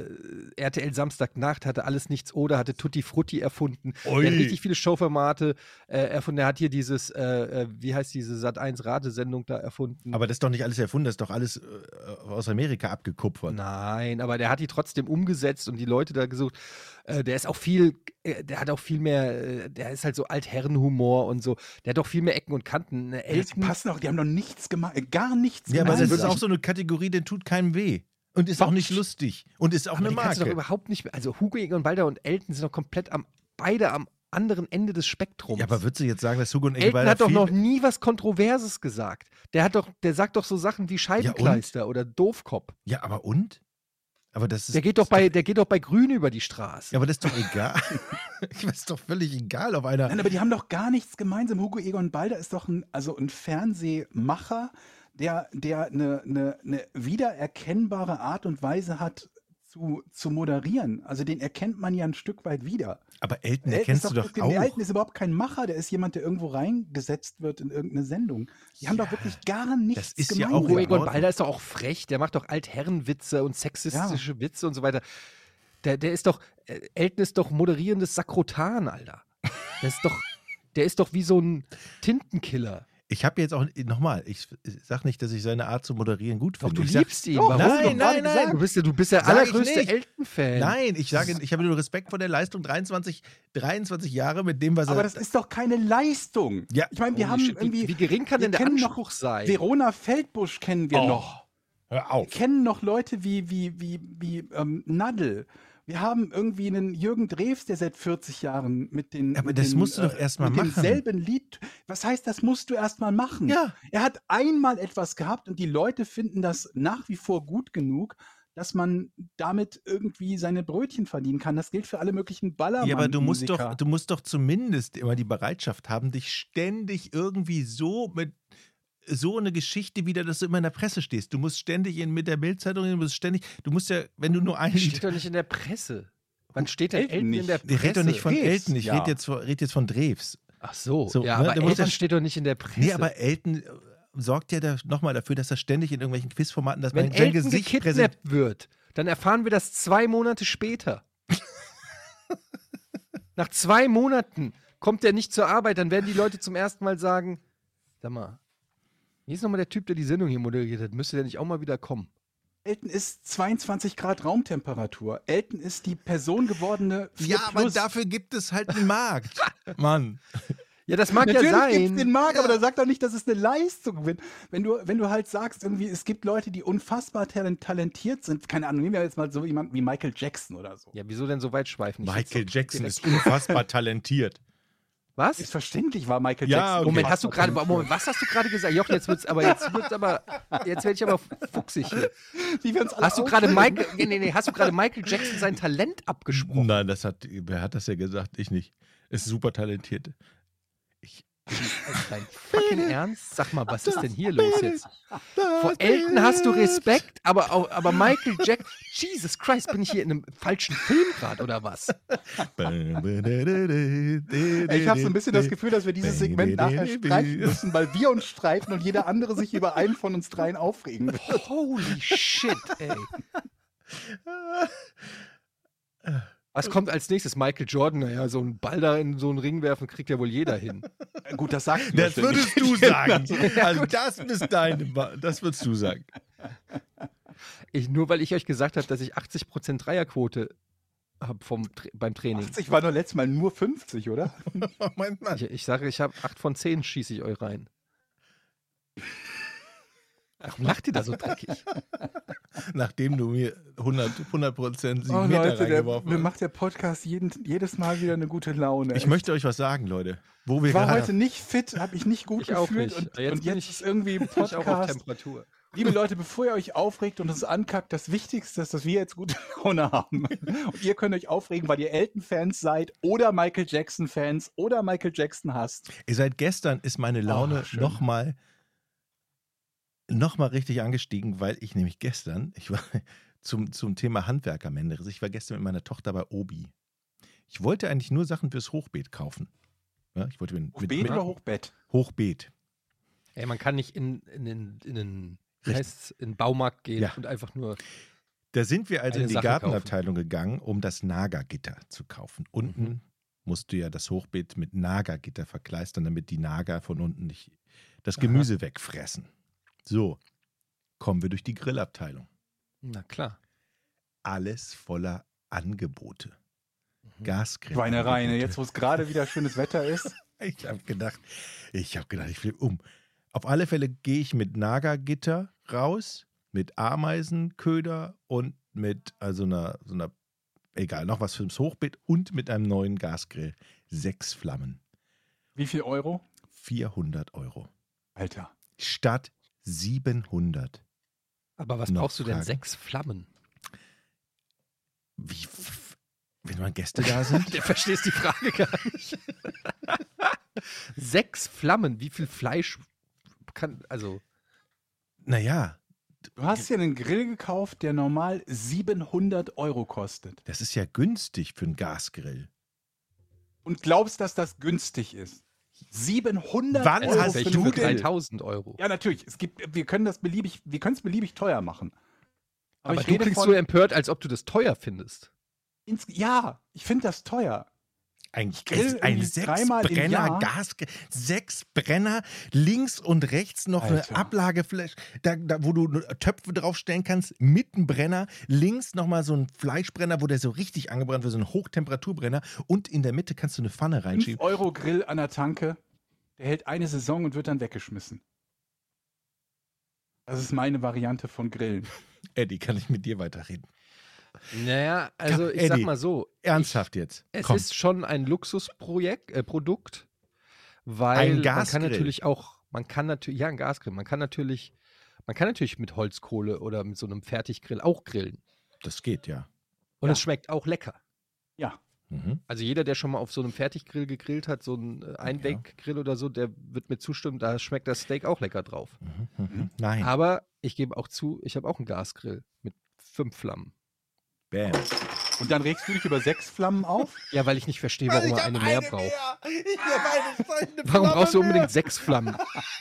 RTL Samstagnacht, hatte Alles Nichts Oder, hatte Tutti Frutti erfunden. Er hat richtig viele Showformate erfunden. Er hat hier dieses, wie heißt diese Sat.1 Ratesendung da erfunden. Aber das ist doch nicht alles erfunden, das ist doch alles aus Amerika abgekupfert. Nein, aber der hat die trotzdem umgesetzt und die Leute da gesucht. Der ist auch viel, der hat auch viel mehr, der ist halt so Altherrenhumor und so. Der hat auch viel mehr Ecken und Kanten. Die passen auch, die haben noch nichts gemacht, gar nichts gemacht. Ja, aber das ist auch so eine Kategorie, der tut keinem weh. Und ist auch nicht lustig. Und ist auch eine Marke. Kannst du doch überhaupt nicht, also Hugo Egon Balder und Elton sind doch komplett beide am anderen Ende des Spektrums. Ja, aber würdest du jetzt sagen, dass Hugo und Egon Balder hat doch noch nie was Kontroverses gesagt. Der sagt doch so Sachen wie Scheibenkleister oder Doofkopf. Ja, aber und? Aber das ist, der geht doch bei Grün über die Straße. Ja, aber das ist doch egal. Das ist doch völlig egal auf einer. Nein, aber die haben doch gar nichts gemeinsam. Hugo Egon Balder ist doch ein Fernsehmacher, der eine wiedererkennbare Art und Weise hat zu moderieren. Also den erkennt man ja ein Stück weit wieder. Aber Elton erkennst du doch auch. Elton ist überhaupt kein Macher, der ist jemand, der irgendwo reingesetzt wird in irgendeine Sendung. Die haben doch wirklich gar nichts das ist gemeinsam. Ja auch Hugo Egon Balder ist doch auch frech, der macht doch Altherrenwitze und sexistische Witze und so weiter. Der ist doch, Elton ist doch moderierendes Sakrotan, Alter. Der ist doch wie so ein Tintenkiller. Ich habe jetzt auch, nochmal, ich sag nicht, dass ich seine Art zu moderieren gut finde. Doch, du liebst ihn. Warum? Nein. Du bist der allergrößte Elton-Fan. Nein, ich habe nur Respekt vor der Leistung, 23 Jahre mit dem, was Aber das ist doch keine Leistung. Ja. Ich meine, wir haben irgendwie... Wie gering kann denn der Anspruch sein? Verona Feldbusch kennen wir noch. Hör auf. Wir kennen noch Leute wie Nadel, Wir haben irgendwie einen Jürgen Drews, der seit 40 Jahren mit den. Aber das musst du doch erstmal machen. Mit demselben Lied. Was heißt, das musst du erstmal machen? Ja. Er hat einmal etwas gehabt und die Leute finden das nach wie vor gut genug, dass man damit irgendwie seine Brötchen verdienen kann. Das gilt für alle möglichen Ballermann. Ja, aber du musst doch zumindest immer die Bereitschaft haben, dich ständig irgendwie so eine Geschichte wieder, dass du immer in der Presse stehst. Du musst ständig mit der Bildzeitung, du musst ja, wenn du nur ein steht doch nicht in der Presse. Wann steht denn Elton in der Presse? Ich rede doch nicht von Drews, Elton, ich rede jetzt von Drews. Ach so, ja, aber Elton steht doch nicht in der Presse. Nee, aber Elton sorgt ja nochmal dafür, dass er ständig in irgendwelchen Quizformaten, dass wenn man sein Elton Gesicht gekidnappt wird, dann erfahren wir das 2 Monate später. Nach 2 Monaten kommt er nicht zur Arbeit, dann werden die Leute zum ersten Mal sagen, sag mal, hier ist nochmal der Typ, der die Sendung hier moderiert hat. Müsste der nicht auch mal wieder kommen? Elton ist 22 Grad Raumtemperatur. Elton ist die Person gewordene 4+. Ja, aber dafür gibt es halt einen Markt. Mann. Ja, das mag Natürlich ja sein. gibt es den Markt, aber da sagt doch nicht, dass es eine Leistung wird. Wenn du halt sagst, irgendwie, es gibt Leute, die unfassbar talentiert sind. Keine Ahnung, nehmen wir jetzt mal so jemanden wie Michael Jackson oder so. Ja, wieso denn so weit schweifen? Michael Jackson ist unfassbar talentiert. Was? Selbstverständlich war Michael Jackson. Ja, okay. Moment, was hast du gerade gesagt? Jochen, jetzt werde ich aber fuchsig hier. Wie wir uns alle Hast du gerade Michael Jackson sein Talent abgesprochen? Nein, wer hat das ja gesagt? Ich nicht. Ist super talentiert. Dein fucking Ernst? Sag mal, was ist denn hier los jetzt? Vor Elton hast du Respekt, aber Michael Jackson, Jesus Christ, bin ich hier in einem falschen Film gerade oder was? Ich habe so ein bisschen das Gefühl, dass wir dieses Segment nachher streichen müssen, weil wir uns streiten und jeder andere sich über einen von uns dreien aufregen wird. Holy shit, ey. Was kommt als nächstes? Michael Jordan, naja, so einen Ball da in so einen Ring werfen, kriegt ja wohl jeder hin. Gut, das sagst du. Das würdest du sagen. Also das würdest du sagen. Nur weil ich euch gesagt habe, dass ich 80% Dreierquote habe beim Training. 80 war doch letztes Mal nur 50, oder? Ich sage, ich habe 8 von 10 schieße ich euch rein. Warum lacht ihr da so dreckig? Nachdem du mir 100% 7 Meter Leute, reingeworfen mir macht der Podcast jedes Mal wieder eine gute Laune. Ich möchte euch was sagen, Leute. Ich war heute nicht fit, habe ich nicht gut gefühlt. Und jetzt ist irgendwie Podcast. Auch auf Temperatur. Liebe Leute, bevor ihr euch aufregt und es ankackt, das Wichtigste ist, dass wir jetzt gute Laune haben. Und ihr könnt euch aufregen, weil ihr Elton-Fans seid oder Michael Jackson-Fans oder Michael Jackson hasst. Seit gestern ist meine Laune noch mal richtig angestiegen, weil ich nämlich gestern, ich war zum Thema Handwerkermänner, ich war gestern mit meiner Tochter bei Obi. Ich wollte eigentlich nur Sachen fürs Hochbeet kaufen. Ja, ich wollte Hochbeet oder Hochbett? Hochbeet. Ey, man kann nicht in den Baumarkt gehen und einfach nur. Da sind wir also in die Sache Gartenabteilung gegangen, um das Nagergitter zu kaufen. Unten musst du ja das Hochbeet mit Nagergitter verkleistern, damit die Nager von unten nicht das Gemüse wegfressen. So, kommen wir durch die Grillabteilung. Na klar. Alles voller Angebote. Gasgrill. Schweinerei, jetzt wo es gerade wieder schönes Wetter ist. Ich habe gedacht, ich flippe um. Auf alle Fälle gehe ich mit Nagergitter raus, mit Ameisenköder und mit so einer, egal, noch was fürs Hochbeet und mit einem neuen Gasgrill. 6 Flammen. Wie viel Euro? 400 €. Alter. Statt 700. Aber was brauchst du denn 6 Flammen? Wenn mal Gäste da sind? Der verstehst die Frage gar nicht. 6 Flammen, wie viel Fleisch kann, also. Naja. Du hast ja einen Grill gekauft, der normal 700 € kostet. Das ist ja günstig für einen Gasgrill. Und glaubst, dass das günstig ist? 700 Wann € hast welche für für 3.000 €? Ja, natürlich. Wir können es beliebig teuer machen. Aber du klingst so empört, als ob du das teuer findest. Ja, ich finde das teuer. Ein 6-Brenner Gasgrill, 6 Brenner, links und rechts noch eine Ablagefläche, wo du Töpfe draufstellen kannst, mit einem Brenner, links nochmal so ein Fleischbrenner, wo der so richtig angebrannt wird, so ein Hochtemperaturbrenner und in der Mitte kannst du eine Pfanne reinschieben. 5 € Grill an der Tanke, der hält eine Saison und wird dann weggeschmissen. Das ist meine Variante von Grillen. Eddie, kann ich mit dir weiterreden? Naja, also ich Eddie, sag mal so. Ernsthaft jetzt. Es ist schon ein Luxusprodukt, weil Ein man kann Gasgrill. natürlich auch, ja, ein Gasgrill, man kann natürlich mit Holzkohle oder mit so einem Fertiggrill auch grillen. Das geht, ja. Und es schmeckt auch lecker. Ja. Mhm. Also jeder, der schon mal auf so einem Fertiggrill gegrillt hat, so ein Einweggrill oder so, der wird mir zustimmen, da schmeckt das Steak auch lecker drauf. Nein. Aber ich gebe auch zu, ich habe auch einen Gasgrill mit 5 Flammen. Bam. Und dann regst du dich über 6 Flammen auf? Ja, weil ich nicht verstehe, warum man eine mehr braucht. Ich habe eine Warum brauchst du unbedingt 6 Flammen?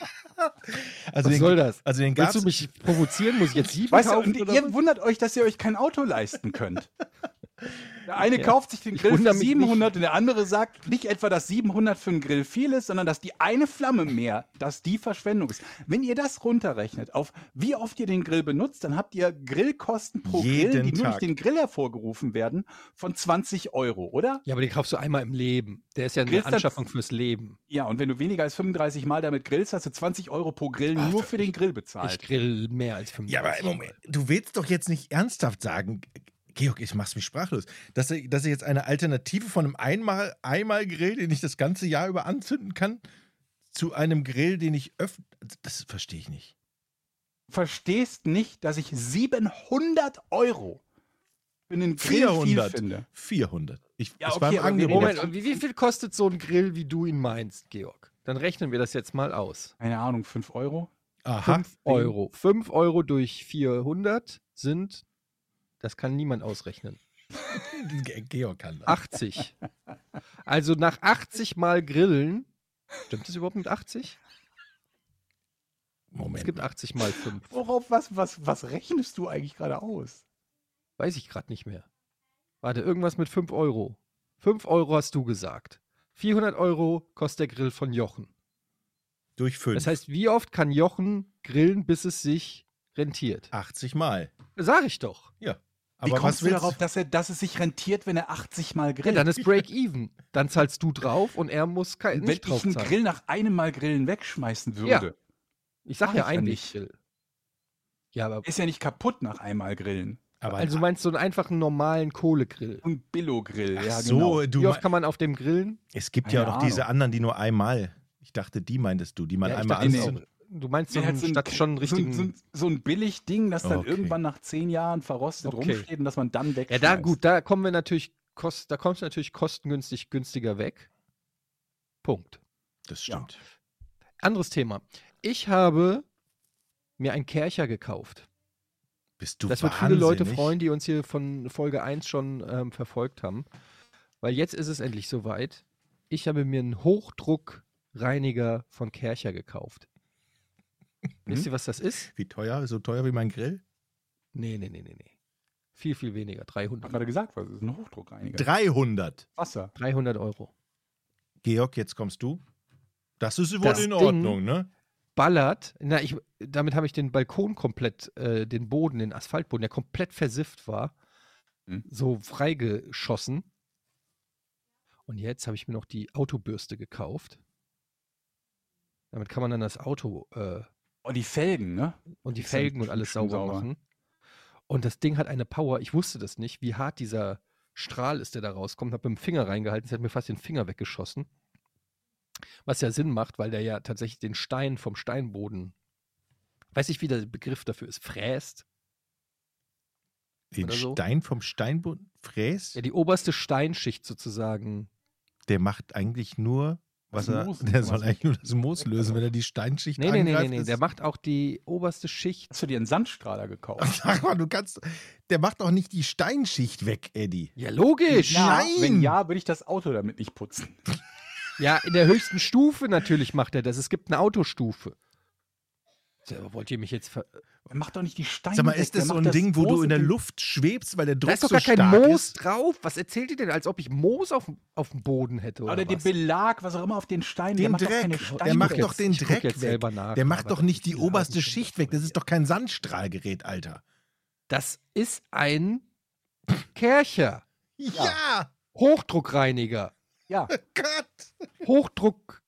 Also Was soll das? Also den Willst Gas. du mich provozieren? Muss ich jetzt 7 Weißt du, kaufen? und oder ihr was? wundert euch, dass ihr euch kein Auto leisten könnt. Der eine kauft sich den Ich Grill für wundere mich 700 und der andere sagt nicht etwa, dass 700 für einen Grill viel ist, sondern dass die eine Flamme mehr, dass die Verschwendung ist. Wenn ihr das runterrechnet auf wie oft ihr den Grill benutzt, dann habt ihr Grillkosten pro Jeden Grill, die nur Tag. durch den Grill hervorgerufen werden, von 20 €, oder? Ja, aber den kaufst du einmal im Leben. Der ist ja eine Grillst dann- Anschaffung fürs Leben. Ja, und wenn du weniger als 35 Mal damit grillst, hast du 20 € pro Grill nur für den Grill Ich bezahlt. grill mehr als 5. Ja, aber Moment, du willst doch jetzt nicht ernsthaft sagen, Georg, ich mach's mich sprachlos, dass ich jetzt eine Alternative von einem Einmal-Grill, den ich das ganze Jahr über anzünden kann, zu einem Grill, den ich das verstehe ich nicht. Du verstehst nicht, dass ich 700 € für einen Grill viel 400. finde. 400. Ja, das okay, war im aber Angebot. Moment, und wie viel kostet so ein Grill, wie du ihn meinst, Georg? Dann rechnen wir das jetzt mal aus. Keine Ahnung, 5 €? Aha. 5 €. 5 € durch 400 sind, das kann niemand ausrechnen, Georg kann das. 80. Also nach 80 Mal Grillen, stimmt das überhaupt mit 80? Moment. Es gibt 80 mal 5. Worauf, was rechnest du eigentlich gerade aus? Weiß ich gerade nicht mehr. Warte, irgendwas mit 5 €. 5 € hast du gesagt. 400 € kostet der Grill von Jochen. Durch 5. Das heißt, wie oft kann Jochen grillen, bis es sich rentiert? 80 Mal. Sag ich doch. Ja. Wie Aber kommst was du willst darauf, dass es sich rentiert, wenn er 80 Mal Ja, grillt? dann ist Break-Even. Dann zahlst du drauf und er muss wenn nicht ich drauf einen zahlen. Grill nach einem Mal Grillen wegschmeißen würde, Ich sag Mach ja ich ja Einweggrill. Ja, aber ist ja nicht kaputt nach einmal Grillen. Aber also du meinst so einen einfachen normalen Kohlegrill. Ein Billo-Grill, Ach ja so, genau. du Wie oft kann man auf dem grillen? es gibt ja Keine noch diese Ahnung. anderen, die nur einmal. Ich dachte, die meintest du, die man Ja, ich einmal dachte, anzündet. du meinst so Der hat einen, statt schon einen richtigen. so ein Billig-Ding, das dann Okay. irgendwann nach 10 Jahren verrostet Okay. rumsteht und das man dann Ja, wegschmeißt. da gut, da kommen wir natürlich, da kommst du natürlich kostengünstig günstiger weg. Punkt. Das stimmt. Anderes Thema. Ich habe mir einen Kercher gekauft. Bist du Das wird viele Leute wahnsinnig? freuen, die uns hier von Folge 1 schon verfolgt haben. Weil jetzt ist es endlich soweit. Ich habe mir einen Hochdruckreiniger von Kercher gekauft. Wisst ihr, was das ist? Wie teuer? So teuer wie mein Grill? Nee. Viel, viel weniger. Ich 300. habe gerade gesagt, was ist ein Hochdruckreiniger? 300. Wasser. 300 €. Georg, jetzt kommst du. Das ist wohl Das in Ding- Ordnung, ne? Ballert. Damit habe ich den Balkon komplett, den Boden, den Asphaltboden, der komplett versifft war, so freigeschossen. Und jetzt habe ich mir noch die Autobürste gekauft. Damit kann man dann das Auto Oh, die Felgen, ne? und die ist ja Felgen und alles bestimmt sauber machen. Und das Ding hat eine Power. Ich wusste das nicht, wie hart dieser Strahl ist, der da rauskommt. Habe mit dem Finger reingehalten. Es hat mir fast den Finger weggeschossen. Was ja Sinn macht, weil der ja tatsächlich den Stein vom Steinboden, weiß ich, wie der Begriff dafür ist, fräst. Den Oder so. Stein vom Steinboden fräst, Ja, die oberste Steinschicht sozusagen. der macht eigentlich nur, Das der Moos, soll was eigentlich nur das Moos lösen, wenn er die Steinschicht Nee, angreift. nee. Der macht auch die oberste Schicht. Hast du dir einen Sandstrahler gekauft? Sag mal, der macht doch nicht die Steinschicht weg, Eddie. Ja, logisch. Ja, Nein! wenn ja, würde ich das Auto damit nicht putzen. Ja, in der höchsten Stufe natürlich macht er das. Es gibt eine Autostufe. Aber wollt ihr mich jetzt Er macht doch nicht die Steine Sag mal, weg, ist das der so macht ein Ding, wo Moos du in und der den- Luft schwebst, weil der Druck Da ist doch so gar kein stark Moos ist? drauf. Was erzählt ihr denn, als ob ich Moos auf dem Boden hätte? Oder Oder den was? Belag, was auch immer auf den Steinen. Den macht doch keine Dreck. Steine Der macht weg. doch den Ich guck Dreck jetzt weg. selber nach, Der macht aber doch nicht die viele haben oberste schon Schicht weg. Das ist doch kein Sandstrahlgerät, Alter. Das ist ein Kercher. Ja! Hochdruckreiniger. Ja, Gott! Hochdruck.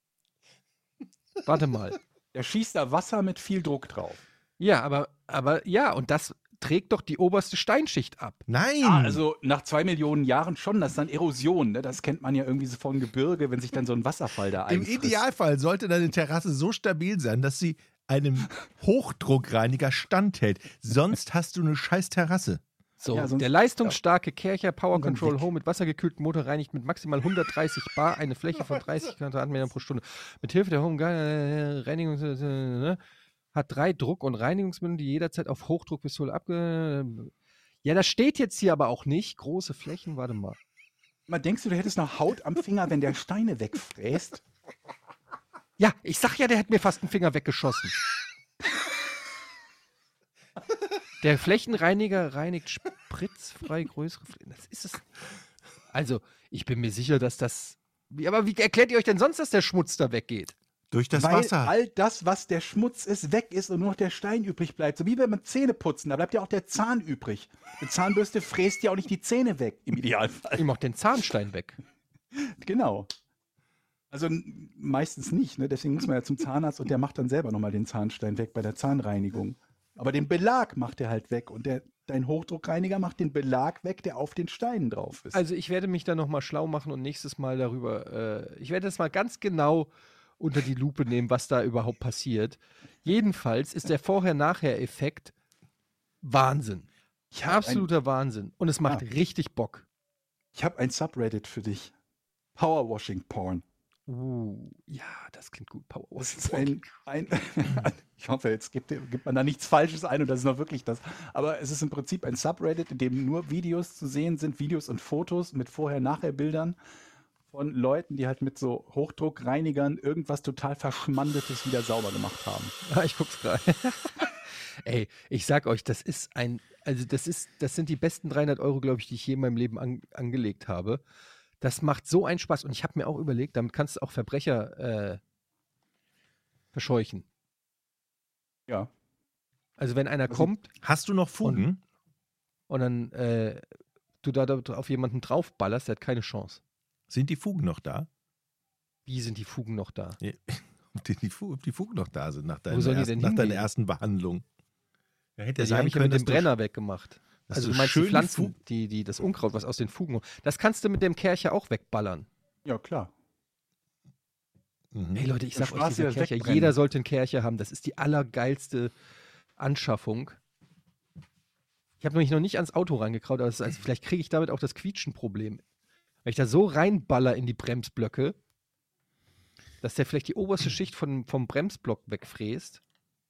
Warte mal. der schießt da Wasser mit viel Druck drauf. Ja, aber ja, und das trägt doch die oberste Steinschicht ab. Nein! Ja, also nach 2 Millionen Jahren schon, das ist dann Erosion, ne? Das kennt man ja irgendwie so von Gebirge, wenn sich dann so ein Wasserfall da Im einfrisst. Idealfall sollte deine Terrasse so stabil sein, dass sie einem Hochdruckreiniger standhält. Sonst hast du eine scheiß Terrasse. So, Ja, sonst- der leistungsstarke Kärcher Power Und dann Control weg. Home mit wassergekühltem Motor reinigt mit maximal 130 bar eine Fläche von 30 Quadratmetern pro Stunde. Mit Hilfe der Home Reinigung hat 3 Druck- und Reinigungsmittel, die jederzeit auf Hochdruckpistole Ja, das steht jetzt hier aber auch nicht. Große Flächen, warte mal. Mal denkst du hättest noch Haut am Finger, wenn der Steine wegfräst? Ja, ich sag ja, der hat mir fast einen Finger weggeschossen. Der Flächenreiniger reinigt spritzfrei größere Flächen. Das ist es. Also, ich bin mir sicher, dass das. Aber wie erklärt ihr euch denn sonst, dass der Schmutz da weggeht? Durch das Weil Wasser. all das, was der Schmutz ist, weg ist und nur noch der Stein übrig bleibt. So wie wenn man Zähne putzen, da bleibt ja auch der Zahn übrig. Eine Zahnbürste fräst ja auch nicht die Zähne weg, im Idealfall. Ich mach den Zahnstein weg. Genau. Also meistens nicht, ne? Deswegen muss man ja zum Zahnarzt und der macht dann selber nochmal den Zahnstein weg bei der Zahnreinigung. Aber den Belag macht er halt weg und dein Hochdruckreiniger macht den Belag weg, der auf den Steinen drauf ist. Also, ich werde mich da nochmal schlau machen und nächstes Mal darüber. Ich werde das mal ganz genau unter die Lupe nehmen, was da überhaupt passiert. Jedenfalls ist der Vorher-Nachher-Effekt Wahnsinn. Absoluter Wahnsinn. Und es macht richtig Bock. Ich habe ein Subreddit für dich. Powerwashing Porn. Ja, das klingt gut. Das Powerwashing. ist ich hoffe, jetzt gibt man da nichts Falsches ein und das ist noch wirklich das. Aber es ist im Prinzip ein Subreddit, in dem nur Videos zu sehen sind, Videos und Fotos mit Vorher-Nachher-Bildern von Leuten, die halt mit so Hochdruckreinigern irgendwas total Verschmandetes wieder sauber gemacht haben. Ah, ich guck's gerade. Ey, ich sag euch, das sind die besten 300 €, glaube ich, die ich je in meinem Leben angelegt habe. Das macht so einen Spaß. Und ich habe mir auch überlegt, damit kannst du auch Verbrecher verscheuchen. Ja. Also wenn einer kommt Hast du noch Fugen? und dann du da auf jemanden draufballerst, der hat keine Chance. Sind die Fugen noch da? Wie sind die Fugen noch da? Ja, ob die Fugen noch da sind nach Wo sollen die denn deiner hingehen? ersten Behandlung. Ja, hätte Die sein habe ich ja können, mit dem dass du- Brenner weggemacht. dass Also du du meinst schön die die Pflanzen, das Unkraut, was aus den Fugen. Das kannst du mit dem Kercher auch wegballern. Ja, klar. Mhm. Hey Leute, ich Dann sag euch, sparst du dieser das Kercher, Wegbrennen. jeder sollte einen Kercher haben. Das ist die allergeilste Anschaffung. Ich habe nämlich noch nicht ans Auto reingekraut, aber vielleicht kriege ich damit auch das Quietschen-Problem. Wenn ich da so reinballer in die Bremsblöcke, dass der vielleicht die oberste Schicht vom Bremsblock wegfräst.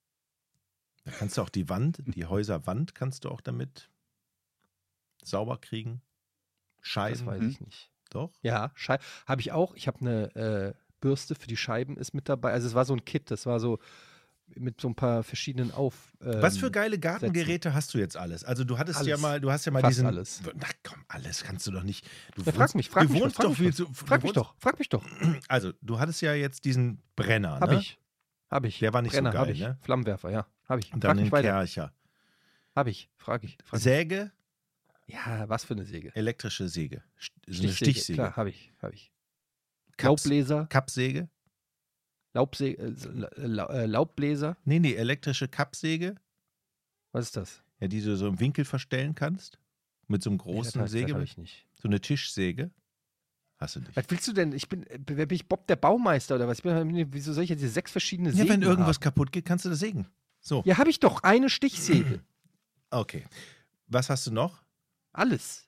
Da kannst du auch die Häuserwand kannst du auch damit sauber kriegen. Scheiben. Das weiß ich nicht. Doch. Ja, habe ich auch. Ich habe eine Bürste für die Scheiben ist mit dabei. Also es war so ein Kit, das war so mit so ein paar verschiedenen Was für geile Gartengeräte hast du jetzt alles? Also du hast ja mal Fast diesen. alles. Na komm, alles kannst du doch nicht. Ja, frag mich doch. Frag mich doch. Also, du hattest ja jetzt diesen Brenner, Hab ne? ich. Hab ich. Der war nicht so Brenner, geil, hab ich. ne? Flammenwerfer, ja. Hab ich. Und Frag dann mich den weiter. Kercher. Hab ich. Frag ich. Säge, Ja, was für eine Säge? elektrische Säge. So eine Stichsäge. Klar, hab ich. Kaps- Laubbläser. Kappsäge? Laubbläser. Nee, elektrische Kappsäge. Was ist das? Ja, die du so im Winkel verstellen kannst. Mit so einem großen Das Säge. habe ich nicht. So eine Tischsäge. Hast du nicht. Was willst du denn? Bin ich Bob der Baumeister oder was? Wieso soll ich jetzt diese 6 verschiedene Ja, Sägen wenn irgendwas haben? kaputt geht, kannst du das sägen. So. Ja, habe ich doch. Eine Stichsäge. Okay. Was hast du noch? Alles.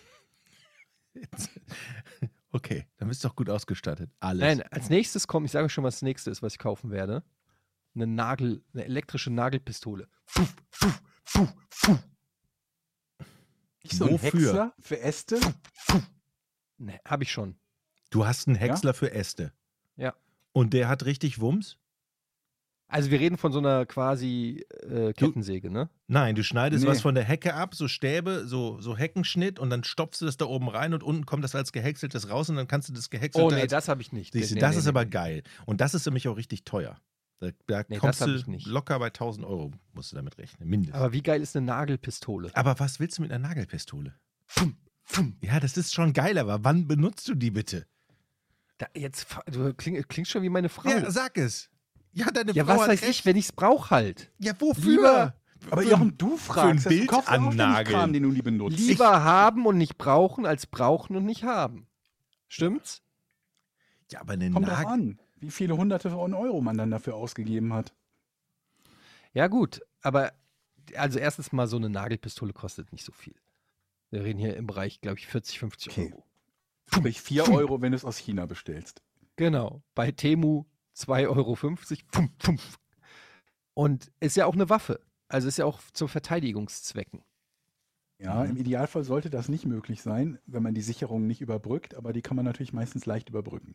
Okay, dann bist du doch gut ausgestattet. Alles. Nein, als nächstes kommt, ich sage euch schon, was das nächste ist, was ich kaufen werde. Eine elektrische Nagelpistole. Fuh, fuh, fuh, fuh. Nicht so ein Wofür? Häcksler für Äste? Ne, habe ich schon. Du hast einen Häcksler für Äste. Ja. Und der hat richtig Wumms? Also wir reden von so einer quasi Kettensäge, ne? Nein, du schneidest Nee. was von der Hecke ab, so Stäbe, so Heckenschnitt und dann stopfst du das da oben rein und unten kommt das als gehäckseltes raus und dann kannst du das gehäckselte Oh nee, als, das habe ich nicht. siehst du, Nee, das nee, ist nee, aber nee. geil. Und das ist nämlich auch richtig teuer. Da Nee, kommst das hab du ich nicht. locker bei 1.000 € musst du damit rechnen, mindestens. Aber wie geil ist eine Nagelpistole? Aber was willst du mit einer Nagelpistole? Fum, fum. Ja, das ist schon geil, aber wann benutzt du die bitte? Du klingst schon wie meine Frau. Ja, sag es. Ja, deine Ja, Frau was hat weiß recht. ich, wenn ich es brauche halt. Ja, wofür? Lieber Aber Jochen, du fragst, für ein Bild du kaufst auch den Kram, den du nie benutzt. Lieber haben und nicht brauchen, als brauchen und nicht haben. Stimmt's? Ja, aber eine Kommt drauf an, wie viele Hunderte von Euro man dann dafür ausgegeben hat. Ja gut, aber also erstens mal so eine Nagelpistole kostet nicht so viel. Wir reden hier im Bereich, glaube ich, 40, 50 Euro. Sprich 4 Euro, wenn du es aus China bestellst. Genau, bei Temu 2,50 Euro. Und ist ja auch eine Waffe. Also ist ja auch zu Verteidigungszwecken. Ja, im Idealfall sollte das nicht möglich sein, wenn man die Sicherung nicht überbrückt, aber die kann man natürlich meistens leicht überbrücken.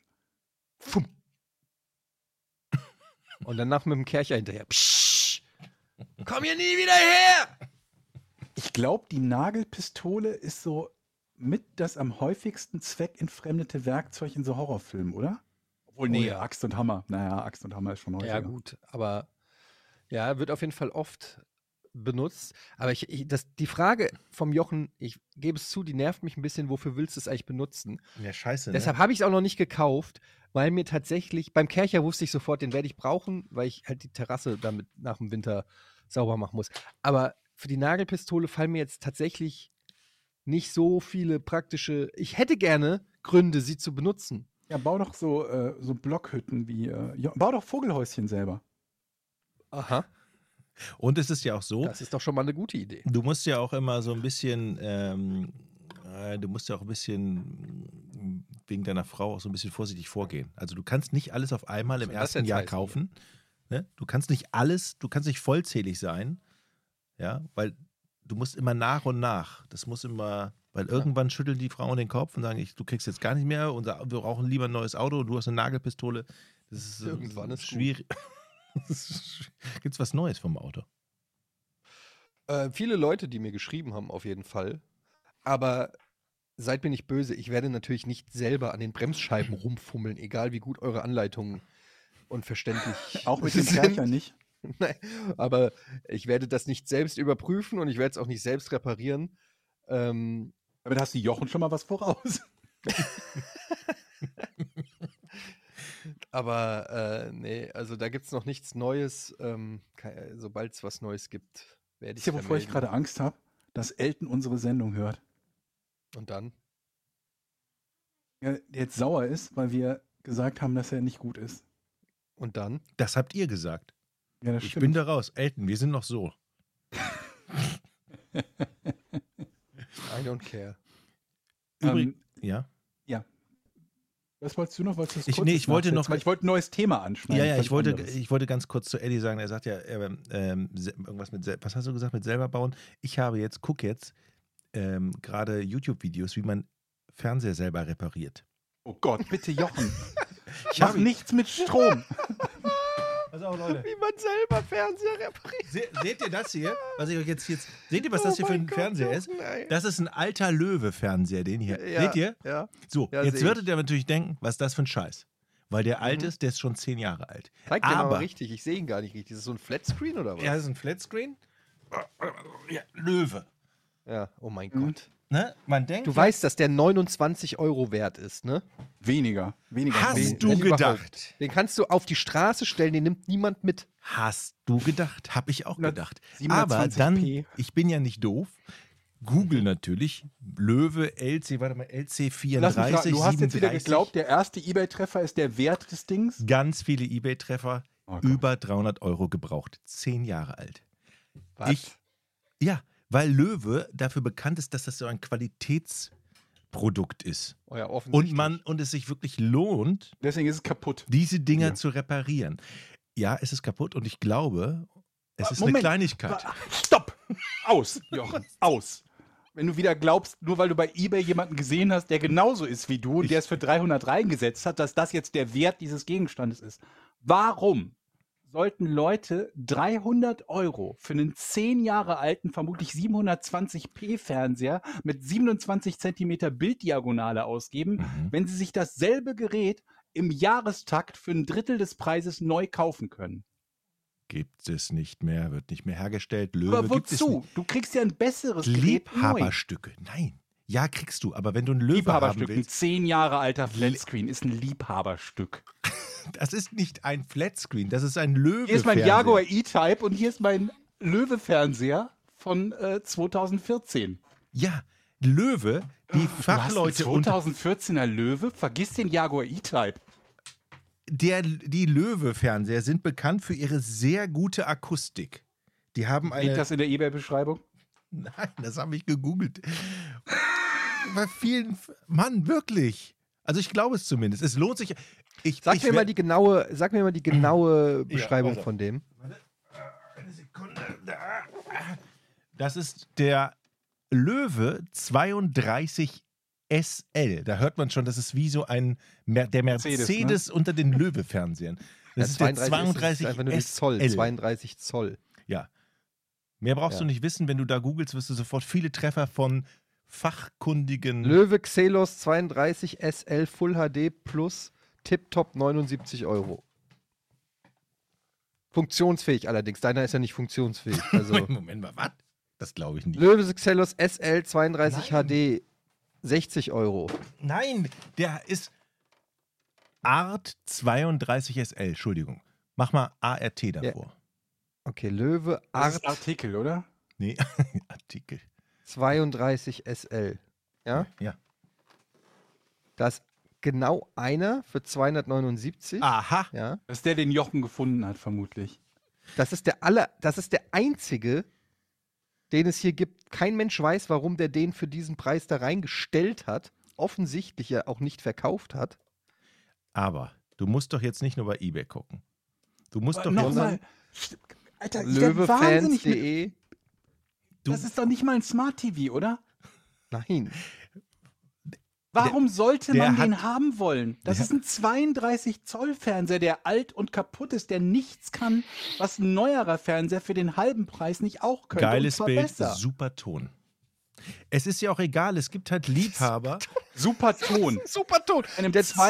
Und danach mit dem Kercher hinterher. Psch, komm hier nie wieder her! Ich glaube, die Nagelpistole ist so mit das am häufigsten zweckentfremdete Werkzeug in so Horrorfilmen, oder? Obwohl, nee, ja. Axt und Hammer. Naja, Axt und Hammer ist schon häufiger. Ja gut, aber ja, wird auf jeden Fall oft benutzt. Aber die Frage vom Jochen, ich gebe es zu, die nervt mich ein bisschen, wofür willst du es eigentlich benutzen? Ja, scheiße, ne? Deshalb habe ich es auch noch nicht gekauft, weil mir tatsächlich, beim Kercher wusste ich sofort, den werde ich brauchen, weil ich halt die Terrasse damit nach dem Winter sauber machen muss. Aber für die Nagelpistole fallen mir jetzt tatsächlich nicht so viele praktische, ich hätte gerne Gründe, sie zu benutzen. Ja, bau doch so Blockhütten wie, bau doch Vogelhäuschen selber. Aha. Und es ist ja auch so, Das ist doch schon mal eine gute Idee. du musst ja auch immer so ein bisschen, wegen deiner Frau auch so ein bisschen vorsichtig vorgehen. Also du kannst nicht alles auf einmal im ersten Jahr kaufen. Ne? Du kannst nicht vollzählig sein, ja, weil du musst immer nach und nach. Das muss immer, weil irgendwann schütteln die Frauen den Kopf und sagen, du kriegst jetzt gar nicht mehr, wir brauchen lieber ein neues Auto und du hast eine Nagelpistole. Das ist Irgendwann ist schwierig. Gibt es was Neues vom Auto? Viele Leute, die mir geschrieben haben, auf jeden Fall. Aber seid mir nicht böse, ich werde natürlich nicht selber an den Bremsscheiben rumfummeln, egal wie gut eure Anleitungen und verständlich Auch mit dem Kercher nicht. Nein, aber ich werde das nicht selbst überprüfen und ich werde es auch nicht selbst reparieren. Aber da hast du Jochen schon mal was voraus. Aber nee, also da gibt es noch nichts Neues. Sobald es was Neues gibt, werde ich Wisst ihr, wovor ich gerade Angst habe? Dass Elton unsere Sendung hört. Und dann? Ja, der jetzt sauer ist, weil wir gesagt haben, dass er nicht gut ist. Und dann? Das habt ihr gesagt. Ja, das Ich stimmt. bin da raus. Elton, wir sind noch so. I don't care. Übrigens, ja. Was wolltest du noch? Ich wollte ein neues Thema anschneiden. Ja, ich wollte ganz kurz zu Eddie sagen, er sagt ja, irgendwas mit, was hast du gesagt, mit selber bauen? Ich gucke jetzt gerade YouTube-Videos, wie man Fernseher selber repariert. Oh Gott, bitte Jochen. Ich habe nichts mit Strom. Pass auf, Leute. Wie man selber Fernseher repariert. Seht ihr das hier? Was ich euch jetzt seht ihr, was das hier für ein Fernseher ist? Nein. Das ist ein alter Löwe-Fernseher, den hier. Ja, Seht ihr? Ja. So, Ja, jetzt seh würdet ihr natürlich denken, was ist das für ein Scheiß? Weil der alt ist, der ist schon 10 Jahre alt. Zeig dir mal richtig, ich sehe ihn gar nicht richtig. Ist das so ein Flatscreen oder was? Ja, das ist ein Flatscreen. Ja, Löwe. Ja, oh mein Gott. Ne? Man denkt, Du weißt, dass der 29 Euro wert ist, ne? Weniger. Hast du Wenn gedacht? überhaupt. Den kannst du auf die Straße stellen, den nimmt niemand mit. Hast du gedacht? Hab ich auch gedacht. 720p. Aber dann, ich bin ja nicht doof, Google natürlich, Löwe, LC34, Lass mich fragen, du hast jetzt wieder 37. geglaubt, der erste eBay-Treffer ist der Wert des Dings? Ganz viele eBay-Treffer, Oh Gott. über 300 Euro gebraucht, 10 Jahre alt. Was? Ja, weil Löwe dafür bekannt ist, dass das so ein Qualitätsprodukt ist. Oh ja, offensichtlich. Und es sich wirklich lohnt, Deswegen ist es kaputt. diese Dinger Ja. zu reparieren. Ja, es ist kaputt und ich glaube, es ist Moment. eine Kleinigkeit. Stopp! Aus, Jochen, aus. Wenn du wieder glaubst, nur weil du bei eBay jemanden gesehen hast, der genauso ist wie du und der es für 300 reingesetzt hat, dass das jetzt der Wert dieses Gegenstandes ist. Warum sollten Leute 300 Euro für einen 10 Jahre alten, vermutlich 720p Fernseher mit 27 Zentimeter Bilddiagonale ausgeben, wenn sie sich dasselbe Gerät im Jahrestakt für ein Drittel des Preises neu kaufen können? Gibt es nicht mehr, wird nicht mehr hergestellt. Löwe Aber gibt es wozu? nicht. Du kriegst ja ein besseres Gerät neu. Liebhaberstücke. Nein. Ja, kriegst du. Aber wenn du einen Löwe haben Liebhaberstück, ein willst, 10 Jahre alter Flatscreen ist ein Liebhaberstück. das ist nicht ein Flatscreen, das ist ein Löwe. Hier ist mein Jaguar E-Type und hier ist mein Löwe-Fernseher von 2014. Ja, Löwe, die Fachleute. 2014er Löwe? Vergiss den Jaguar E-Type. Die Löwe-Fernseher sind bekannt für ihre sehr gute Akustik. Die haben Steht das in der eBay-Beschreibung? Nein, das habe ich gegoogelt. Bei vielen, Mann, wirklich. Also ich glaube es zumindest. Es lohnt sich. Sag mir mal die genaue Beschreibung von dem. Eine Sekunde. Das ist der Löwe 32 SL. Da hört man schon, das ist wie so der Mercedes unter den Löwe-Fernsehern. Das ist der 32 ist einfach nur die Zoll, 32 Zoll. Ja. Mehr brauchst du nicht wissen. Wenn du da googelst, wirst du sofort viele Treffer von fachkundigen... Löwe Xelos 32 SL Full HD Plus Tip-Top 79 €. Funktionsfähig allerdings. Deiner ist ja nicht funktionsfähig. Also Moment mal, was? Das glaube ich nicht. Löwe Xelos SL 32 HD 60 €. Nein, der ist Art 32 SL. Entschuldigung. Mach mal ART davor. Ja. Okay, Löwe Das Art ist Artikel, oder? Nee, Artikel. 32 SL. Ja? Ja. Da ist genau einer für 279. Aha. Ja. Das ist der, den Jochen gefunden hat, vermutlich. Das ist der einzige, den es hier gibt. Kein Mensch weiß, warum der den für diesen Preis da reingestellt hat. Offensichtlich ja auch nicht verkauft hat. Aber du musst doch jetzt nicht nur bei eBay gucken. Du musst doch Nochmal. Alter, Löwefans.de. Das ist doch nicht mal ein Smart TV, oder? Nein. Warum sollte man den haben wollen? Das ist ein 32-Zoll-Fernseher, der alt und kaputt ist, der nichts kann, was ein neuerer Fernseher für den halben Preis nicht auch könnte. Geiles Bild, besser. super Ton. Es ist ja auch egal, es gibt halt Liebhaber. Super Ton. Super Ton. Einem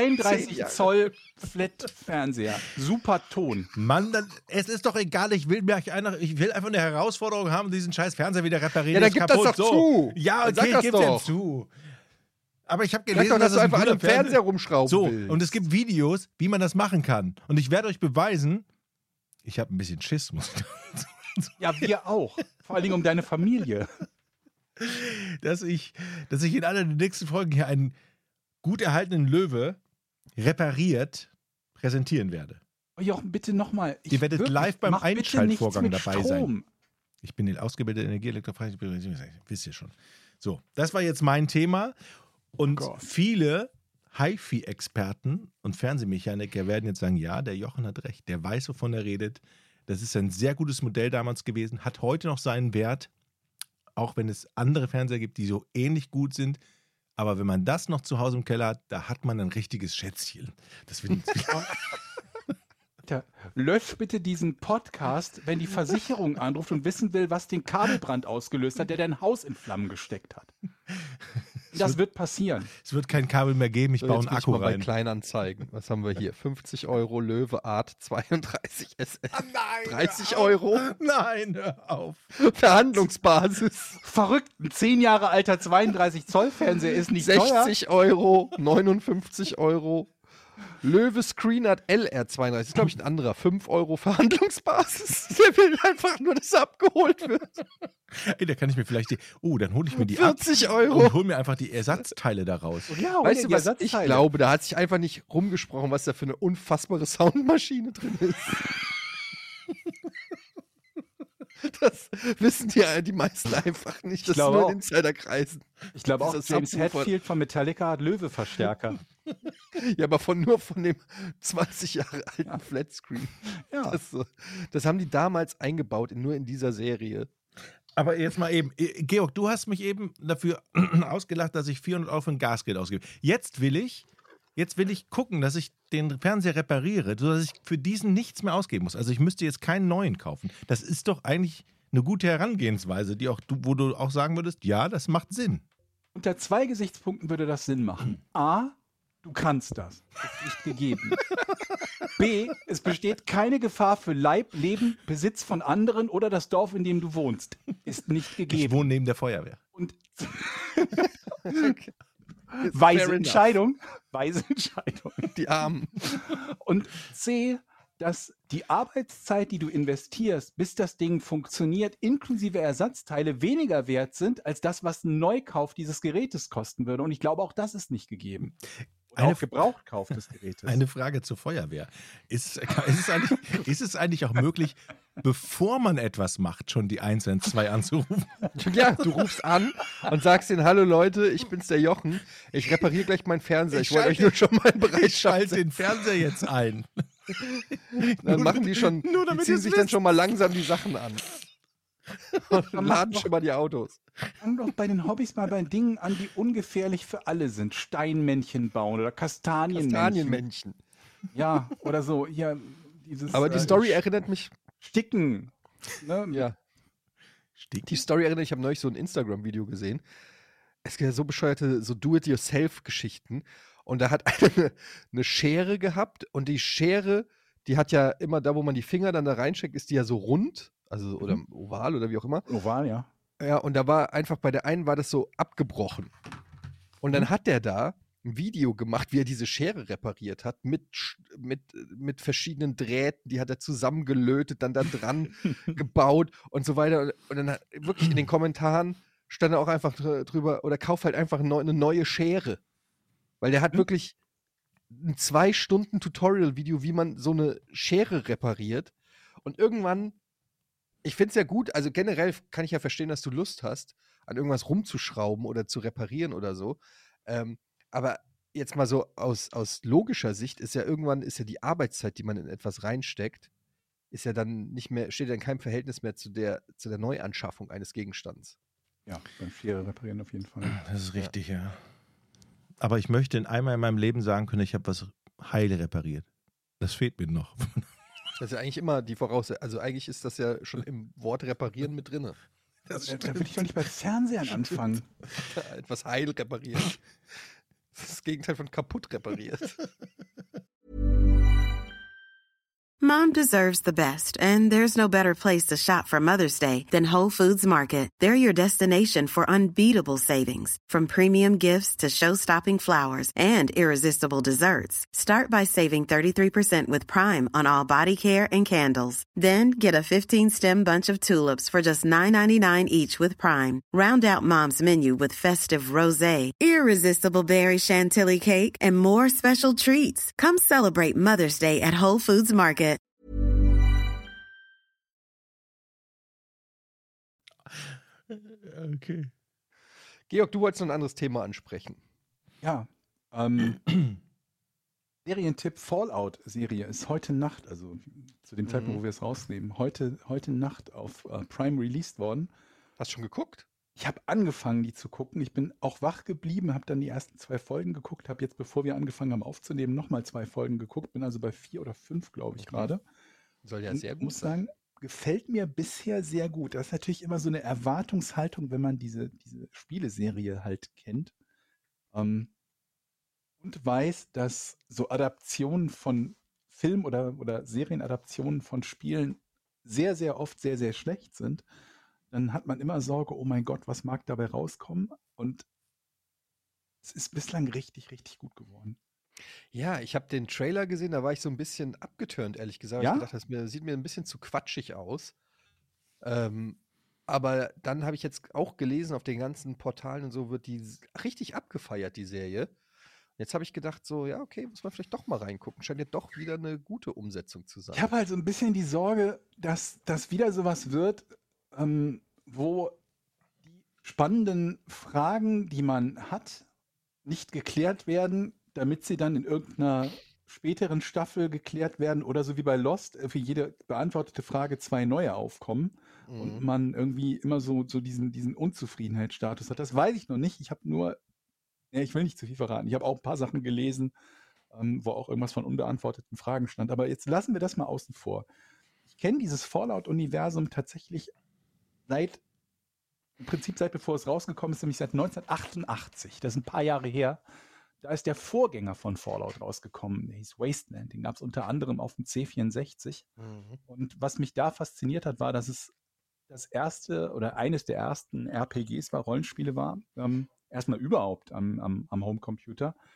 32-Zoll-Flat-Fernseher. Super Ton. Mann, es ist doch egal, ich will einfach eine Herausforderung haben, diesen scheiß Fernseher wieder reparieren. Ja, dann gib das doch zu. Ja, Dann okay, sag ich das gebe doch. dir zu. Aber ich habe Sag gelesen, doch, dass du es einfach ein an einem guter Fernseher rumschrauben So, willst. und es gibt Videos, wie man das machen kann. Und ich werde euch beweisen, ich habe ein bisschen Schiss, muss ich Ja, wir auch. Vor allen Dingen um deine Familie. dass ich in einer der nächsten Folgen hier einen gut erhaltenen Löwe repariert präsentieren werde. Oh Jochen, bitte nochmal. Ihr werdet live beim Einschaltvorgang dabei sein. Ich bin ausgebildeter Energieelektrofachmann, wisst ihr schon. So, das war jetzt mein Thema. Und viele HiFi-Experten und Fernsehmechaniker werden jetzt sagen, ja, der Jochen hat recht, der weiß, wovon er redet. Das ist ein sehr gutes Modell damals gewesen, hat heute noch seinen Wert, auch wenn es andere Fernseher gibt, die so ähnlich gut sind. Aber wenn man das noch zu Hause im Keller hat, da hat man ein richtiges Schätzchen. Das wird Lösch bitte diesen Podcast, wenn die Versicherung anruft und wissen will, was den Kabelbrand ausgelöst hat, der dein Haus in Flammen gesteckt hat. Das wird passieren. Es wird kein Kabel mehr geben, ich baue einen Akku rein. Bei Kleinanzeigen. Was haben wir hier? 50 € Löwe Art 32 SL. Nein, 30 €. Nein, hör auf. Verhandlungsbasis. Verrückt, ein 10 Jahre alter 32-Zoll-Fernseher ist nicht 60 €, 59 €. Löwe Screenart LR32. Das ist, glaube ich, ein anderer. 5 € Verhandlungsbasis. Der will einfach nur, dass er abgeholt wird. Ey, da kann ich mir vielleicht dann hole ich mir die 40 ab € und hole mir einfach die Ersatzteile daraus. Ja, weißt du, was ich glaube? Da hat sich einfach nicht rumgesprochen, was da für eine unfassbare Soundmaschine drin ist. Das wissen die meisten einfach nicht. Das ist nur in Insiderkreisen. Ich glaube auch, James Hetfield von Metallica hat Löwe-Verstärker. Ja, aber nur von dem 20 Jahre alten Flatscreen. Ja. Das haben die damals eingebaut, nur in dieser Serie. Aber jetzt mal eben, Georg, du hast mich eben dafür ausgelacht, dass ich 400 € für ein Gasgeld ausgebe. Jetzt will ich gucken, dass ich den Fernseher repariere, sodass ich für diesen nichts mehr ausgeben muss. Also ich müsste jetzt keinen neuen kaufen. Das ist doch eigentlich eine gute Herangehensweise, wo du auch sagen würdest, ja, das macht Sinn. Unter 2 Gesichtspunkten würde das Sinn machen. A, du kannst das. Das ist nicht gegeben. B, es besteht keine Gefahr für Leib, Leben, Besitz von anderen oder das Dorf, in dem du wohnst. Ist nicht gegeben. Ich wohne neben der Feuerwehr. Und Weise Entscheidung. Die Armen. Und C, dass die Arbeitszeit, die du investierst, bis das Ding funktioniert, inklusive Ersatzteile, weniger wert sind, als das, was ein Neukauf dieses Gerätes kosten würde. Und ich glaube, auch das ist nicht gegeben. Auch Gebrauchtkauf des Gerätes. Eine Frage zur Feuerwehr. Ist es eigentlich auch möglich, bevor man etwas macht, schon die 112 anzurufen? Ja, du rufst an und sagst denen, hallo Leute, ich bin's der Jochen, ich repariere gleich meinen Fernseher, ich wollte euch nur schon mal bereit Ich schalte den Fernseher jetzt ein. Dann machen die schon, die ziehen sich dann schon mal langsam die Sachen an. Und laden schon mal die Autos. Fang doch bei den Hobbys mal bei Dingen an, die ungefährlich für alle sind. Steinmännchen bauen oder Kastanienmännchen. Ja, oder so. Hier, aber die Story erinnert mich. Sticken. Ne? Ja. Die Story erinnert mich, ich habe neulich so ein Instagram-Video gesehen. Es gibt ja so bescheuerte, so Do-it-yourself-Geschichten. Und da hat eine Schere gehabt und die Schere, die hat ja immer da, wo man die Finger dann da reinsteckt, ist die ja so rund. Also, oder oval oder wie auch immer. Oval, ja. Ja, und da war einfach, bei der einen war das so abgebrochen. Und dann hat der da ein Video gemacht, wie er diese Schere repariert hat, mit verschiedenen Drähten, die hat er zusammengelötet, dann da dran gebaut und so weiter. Und dann wirklich in den Kommentaren stand er auch einfach drüber, oder kauf halt einfach eine neue Schere. Weil der hat wirklich ein 2-Stunden-Tutorial-Video, wie man so eine Schere repariert. Und irgendwann, ich finde es ja gut, also generell kann ich ja verstehen, dass du Lust hast, an irgendwas rumzuschrauben oder zu reparieren oder so. Aber jetzt mal so aus logischer Sicht ist ja die Arbeitszeit, die man in etwas reinsteckt, ist ja dann nicht mehr, steht ja in keinem Verhältnis mehr zu der Neuanschaffung eines Gegenstands. Ja, beim Schere reparieren auf jeden Fall. Das ist richtig, ja. Aber ich möchte einmal in meinem Leben sagen können, ich habe was heil repariert. Das fehlt mir noch. Das ist ja eigentlich immer die Voraussetzung. Also eigentlich ist das ja schon im Wort reparieren mit drin. Da würde ich doch nicht bei Fernsehern anfangen. Etwas heil reparieren. Das ist das Gegenteil von kaputt repariert. Mom deserves the best, and there's no better place to shop for Mother's Day than Whole Foods Market. They're your destination for unbeatable savings, from premium gifts to show-stopping flowers and irresistible desserts. Start by saving 33% with Prime on all body care and candles. Then get a 15-stem bunch of tulips for just $9.99 each with Prime. Round out Mom's menu with festive rosé, irresistible berry chantilly cake, and more special treats. Come celebrate Mother's Day at Whole Foods Market. Okay. Georg, du wolltest noch ein anderes Thema ansprechen. Ja. Serientipp Fallout-Serie ist heute Nacht, also zu dem Zeitpunkt, wo wir es rausnehmen, heute Nacht auf Prime released worden. Hast du schon geguckt? Ich habe angefangen, die zu gucken. Ich bin auch wach geblieben, habe dann die ersten 2 Folgen geguckt, habe jetzt, bevor wir angefangen haben aufzunehmen, nochmal 2 Folgen geguckt. Bin also bei 4 oder 5, glaube ich, gerade. Soll ja sehr gut sein. Ich muss sagen, gefällt mir bisher sehr gut. Das ist natürlich immer so eine Erwartungshaltung, wenn man diese Spieleserie halt kennt. Und weiß, dass so Adaptionen von Film- oder Serienadaptionen von Spielen sehr, sehr oft sehr, sehr schlecht sind. Dann hat man immer Sorge, oh mein Gott, was mag dabei rauskommen? Und es ist bislang richtig, richtig gut geworden. Ja, ich habe den Trailer gesehen, da war ich so ein bisschen abgeturnt, ehrlich gesagt. Ja? Ich gedacht, das sieht mir ein bisschen zu quatschig aus. Aber dann habe ich jetzt auch gelesen, auf den ganzen Portalen und so wird die richtig abgefeiert, die Serie. Jetzt habe ich gedacht, so, ja, okay, muss man vielleicht doch mal reingucken. Scheint ja doch wieder eine gute Umsetzung zu sein. Ich habe halt so ein bisschen die Sorge, dass das wieder sowas wird, wo die spannenden Fragen, die man hat, nicht geklärt werden, damit sie dann in irgendeiner späteren Staffel geklärt werden oder so wie bei Lost, für jede beantwortete Frage 2 neue aufkommen und man irgendwie immer so diesen Unzufriedenheitsstatus hat. Das weiß ich noch nicht. Ich habe nur, ich will nicht zu viel verraten. Ich habe auch ein paar Sachen gelesen, wo auch irgendwas von unbeantworteten Fragen stand. Aber jetzt lassen wir das mal außen vor. Ich kenne dieses Fallout-Universum tatsächlich seit bevor es rausgekommen ist, nämlich seit 1988. Das ist ein paar Jahre her. Da ist der Vorgänger von Fallout rausgekommen. Der hieß Wasteland. Den gab es unter anderem auf dem C64. Und was mich da fasziniert hat, war, dass es das erste oder eines der ersten RPGs war, Rollenspiele war. Erstmal überhaupt am Homecomputer.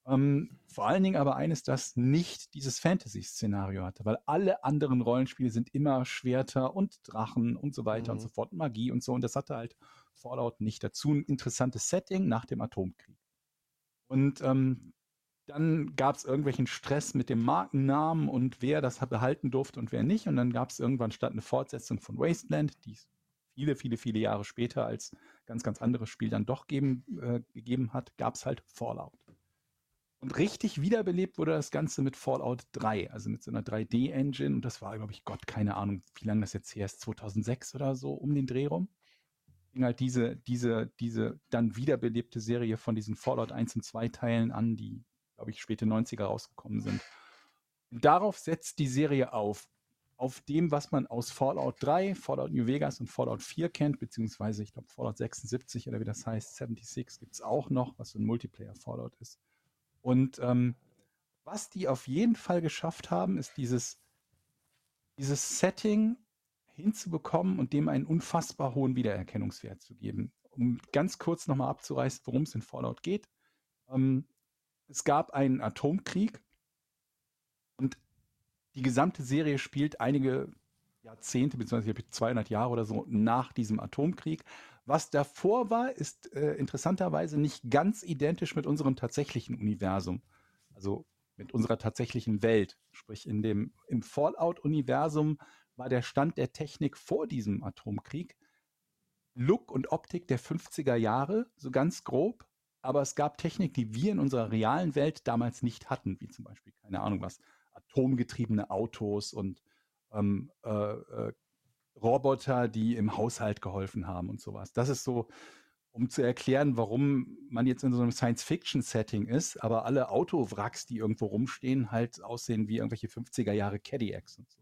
Vor allen Dingen aber eines, das nicht dieses Fantasy-Szenario hatte, weil alle anderen Rollenspiele sind immer Schwerter und Drachen und so weiter und so fort, Magie und so. Und das hatte halt Fallout nicht dazu. Ein interessantes Setting nach dem Atomkrieg. Und dann gab es irgendwelchen Stress mit dem Markennamen und wer das behalten durfte und wer nicht. Und dann gab es irgendwann statt eine Fortsetzung von Wasteland, die es viele, viele, viele Jahre später als ganz, ganz anderes Spiel dann doch gegeben hat, gab es halt Fallout. Und richtig wiederbelebt wurde das Ganze mit Fallout 3, also mit so einer 3D-Engine. Und das war, glaube ich, Gott, keine Ahnung, wie lange das jetzt her ist, 2006 oder so, um den Dreh rum. Ging halt diese dann wiederbelebte Serie von diesen Fallout 1 und 2 Teilen an, die, glaube ich, späte 90er rausgekommen sind. Und darauf setzt die Serie auf dem, was man aus Fallout 3, Fallout New Vegas und Fallout 4 kennt, beziehungsweise, ich glaube, Fallout 76 oder wie das heißt, 76 gibt es auch noch, was so ein Multiplayer-Fallout ist. Und was die auf jeden Fall geschafft haben, ist dieses Setting hinzubekommen und dem einen unfassbar hohen Wiedererkennungswert zu geben. Um ganz kurz nochmal abzureißen, worum es in Fallout geht. Es gab einen Atomkrieg und die gesamte Serie spielt einige Jahrzehnte, beziehungsweise 200 Jahre oder so nach diesem Atomkrieg. Was davor war, ist interessanterweise nicht ganz identisch mit unserem tatsächlichen Universum. Also mit unserer tatsächlichen Welt. Sprich, im Fallout-Universum war der Stand der Technik vor diesem Atomkrieg Look und Optik der 50er Jahre, so ganz grob. Aber es gab Technik, die wir in unserer realen Welt damals nicht hatten, wie zum Beispiel, keine Ahnung was, atomgetriebene Autos und Roboter, die im Haushalt geholfen haben und sowas. Das ist so, um zu erklären, warum man jetzt in so einem Science-Fiction-Setting ist, aber alle Autowracks, die irgendwo rumstehen, halt aussehen wie irgendwelche 50er Jahre Cadillacs und so.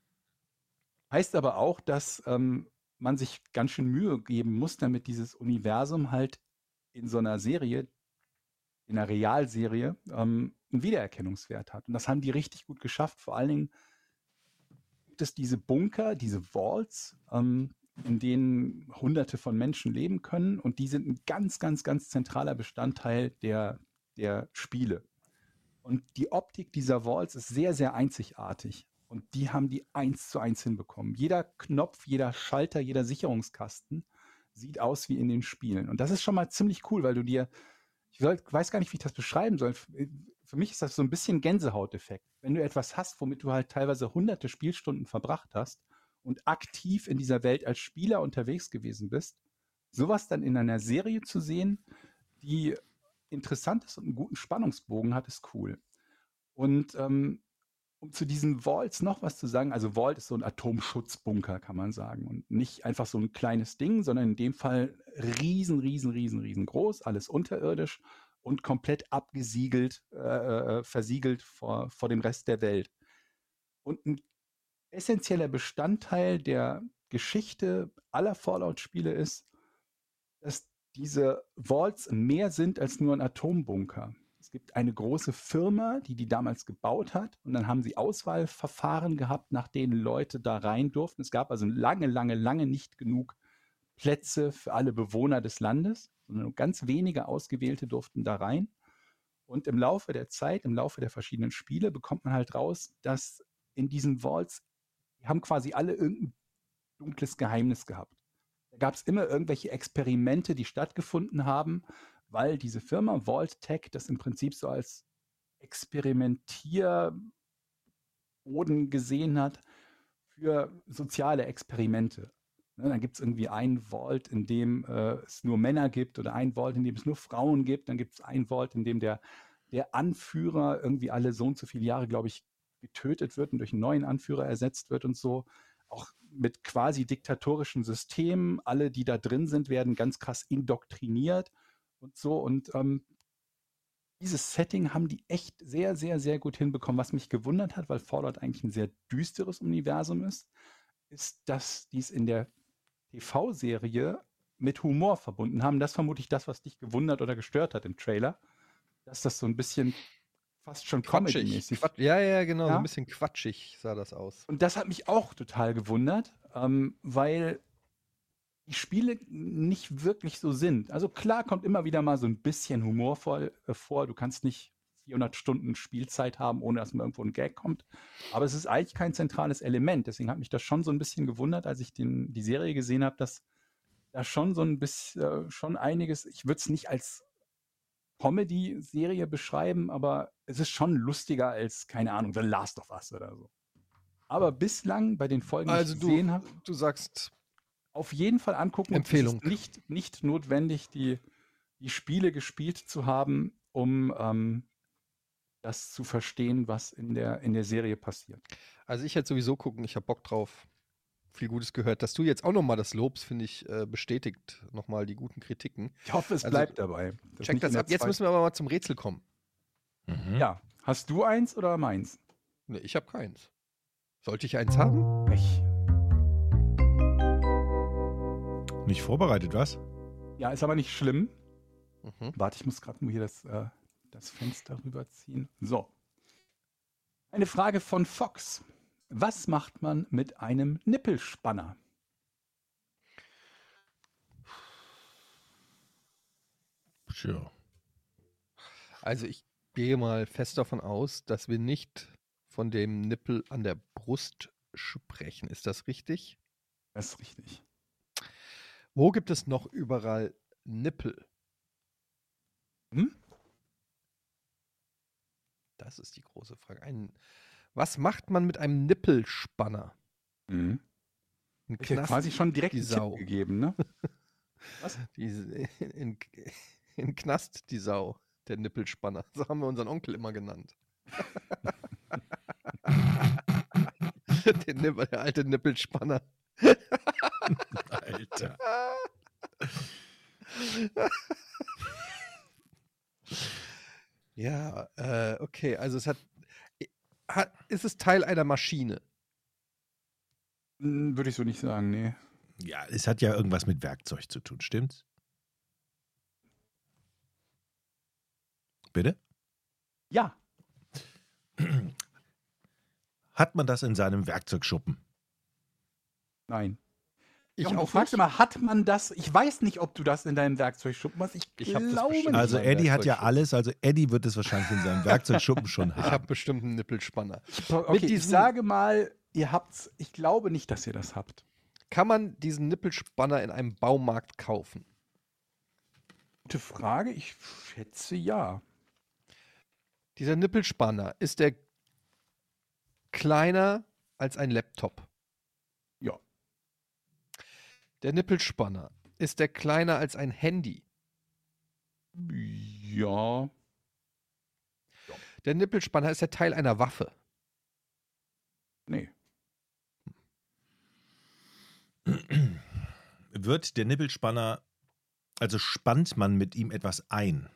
Heißt aber auch, dass man sich ganz schön Mühe geben muss, damit dieses Universum halt in so einer Serie, in einer Realserie, einen Wiedererkennungswert hat. Und das haben die richtig gut geschafft. Vor allen Dingen gibt es diese Bunker, diese Vaults, in denen Hunderte von Menschen leben können. Und die sind ein ganz, ganz, ganz zentraler Bestandteil der Spiele. Und die Optik dieser Vaults ist sehr, sehr einzigartig. Und die haben die 1:1 hinbekommen. Jeder Knopf, jeder Schalter, jeder Sicherungskasten sieht aus wie in den Spielen. Und das ist schon mal ziemlich cool, weil ich weiß gar nicht, wie ich das beschreiben soll. Für mich ist das so ein bisschen Gänsehauteffekt. Wenn du etwas hast, womit du halt teilweise hunderte Spielstunden verbracht hast und aktiv in dieser Welt als Spieler unterwegs gewesen bist, sowas dann in einer Serie zu sehen, die interessant ist und einen guten Spannungsbogen hat, ist cool. Und um zu diesen Vaults noch was zu sagen, also Vault ist so ein Atomschutzbunker, kann man sagen. Und nicht einfach so ein kleines Ding, sondern in dem Fall riesengroß, alles unterirdisch und komplett abgesiegelt, versiegelt vor dem Rest der Welt. Und ein essentieller Bestandteil der Geschichte aller Fallout-Spiele ist, dass diese Vaults mehr sind als nur ein Atombunker. Es gibt eine große Firma, die damals gebaut hat, und dann haben sie Auswahlverfahren gehabt, nach denen Leute da rein durften. Es gab also lange nicht genug Plätze für alle Bewohner des Landes, sondern nur ganz wenige Ausgewählte durften da rein. Und im Laufe der Zeit, im Laufe der verschiedenen Spiele bekommt man halt raus, dass in diesen Vaults, die haben quasi alle irgendein dunkles Geheimnis gehabt. Da gab es immer irgendwelche Experimente, die stattgefunden haben, weil diese Firma Vault-Tec das im Prinzip so als Experimentierboden gesehen hat für soziale Experimente. Ne, dann gibt es irgendwie ein Vault, in dem es nur Männer gibt, oder ein Vault, in dem es nur Frauen gibt. Dann gibt es ein Vault, in dem der Anführer irgendwie alle so und so viele Jahre, glaube ich, getötet wird und durch einen neuen Anführer ersetzt wird und so. Auch mit quasi diktatorischen Systemen. Alle, die da drin sind, werden ganz krass indoktriniert und so. Und dieses Setting haben die echt sehr, sehr, sehr gut hinbekommen. Was mich gewundert hat, weil Fallout eigentlich ein sehr düsteres Universum ist, dass die es in der TV-Serie mit Humor verbunden haben. Das vermutlich das, was dich gewundert oder gestört hat im Trailer. Dass das so ein bisschen fast schon Comedy-mäßig. Ja, genau, so ein bisschen quatschig sah das aus. Und das hat mich auch total gewundert, weil die Spiele nicht wirklich so sind. Also klar kommt immer wieder mal so ein bisschen humorvoll vor. Du kannst nicht 400 Stunden Spielzeit haben, ohne dass mal irgendwo ein Gag kommt. Aber es ist eigentlich kein zentrales Element. Deswegen hat mich das schon so ein bisschen gewundert, als ich die Serie gesehen habe, dass da schon so ein bisschen, schon einiges, ich würde es nicht als Comedy-Serie beschreiben, aber es ist schon lustiger als, keine Ahnung, The Last of Us oder so. Aber bislang bei den Folgen, die ich gesehen habe, du sagst auf jeden Fall angucken. Empfehlung. Und es ist nicht notwendig, die Spiele gespielt zu haben, um das zu verstehen, was in der Serie passiert. Also ich hätte sowieso gucken, ich habe Bock drauf. Viel Gutes gehört. Dass du jetzt auch nochmal das lobst, finde ich, bestätigt nochmal die guten Kritiken. Ich hoffe, es bleibt dabei. Check das ab. Jetzt müssen wir aber mal zum Rätsel kommen. Mhm. Ja. Hast du eins oder meins? Ne, ich habe keins. Sollte ich eins haben? Nicht vorbereitet, was? Ja, ist aber nicht schlimm. Mhm. Warte, ich muss gerade nur hier das Fenster rüberziehen. So. Eine Frage von Fox. Was macht man mit einem Nippelspanner? Sure. Also ich gehe mal fest davon aus, dass wir nicht von dem Nippel an der Brust sprechen. Ist das richtig? Das ist richtig. Wo gibt es noch überall Nippel? Das ist die große Frage. Was macht man mit einem Nippelspanner? Mhm. Ein Ich hätte quasi schon direkt die einen Sau. Tipp gegeben, ne? Was? In Knast die Sau, der Nippelspanner. So haben wir unseren Onkel immer genannt. Der alte Nippelspanner. Alter. Ja, okay, also ist es Teil einer Maschine? Würde ich so nicht sagen, nee. Ja, es hat ja irgendwas mit Werkzeug zu tun, stimmt's? Bitte? Ja. Hat man das in seinem Werkzeugschuppen? Nein. Ich Jochen, auch du fragst nicht. immer, hat man das? Ich weiß nicht, ob du das in deinem Werkzeugschuppen hast. Ich hab das glaube bestimmt. nicht. Also meinem Eddie hat ja Werkzeugschuppen. alles, also Eddie wird es wahrscheinlich in seinem Werkzeugschuppen schon Ich habe haben. bestimmt einen Nippelspanner. Okay, ich sage mal, ihr habt's. Ich glaube nicht, dass ihr das habt. Kann man diesen Nippelspanner in einem Baumarkt kaufen? Gute Frage. Ich schätze ja. Dieser Nippelspanner, ist der kleiner als ein Laptop? Ja. Der Nippelspanner, ist der kleiner als ein Handy? Ja. Der Nippelspanner, ist der Teil einer Waffe? Nee. Wird der Nippelspanner, also spannt man mit ihm etwas ein?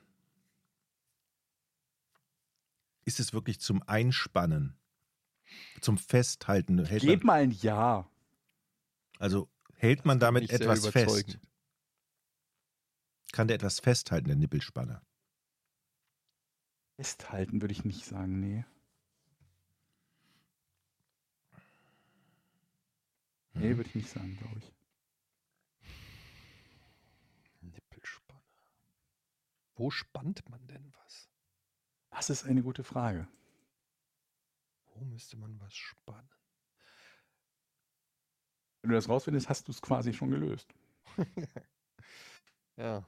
Ist es wirklich zum Einspannen? Zum Festhalten? Gebt mal ein Ja. Also hält man damit Nicht sehr etwas fest? überzeugend. Kann der etwas festhalten, der Nippelspanner? Festhalten würde ich nicht sagen, nee. Nee, würde ich nicht sagen, glaube ich. Nippelspanner. Wo spannt man denn was? Das ist eine gute Frage. Wo müsste man was spannen? Wenn du das rausfindest, hast du es quasi schon gelöst. Ja.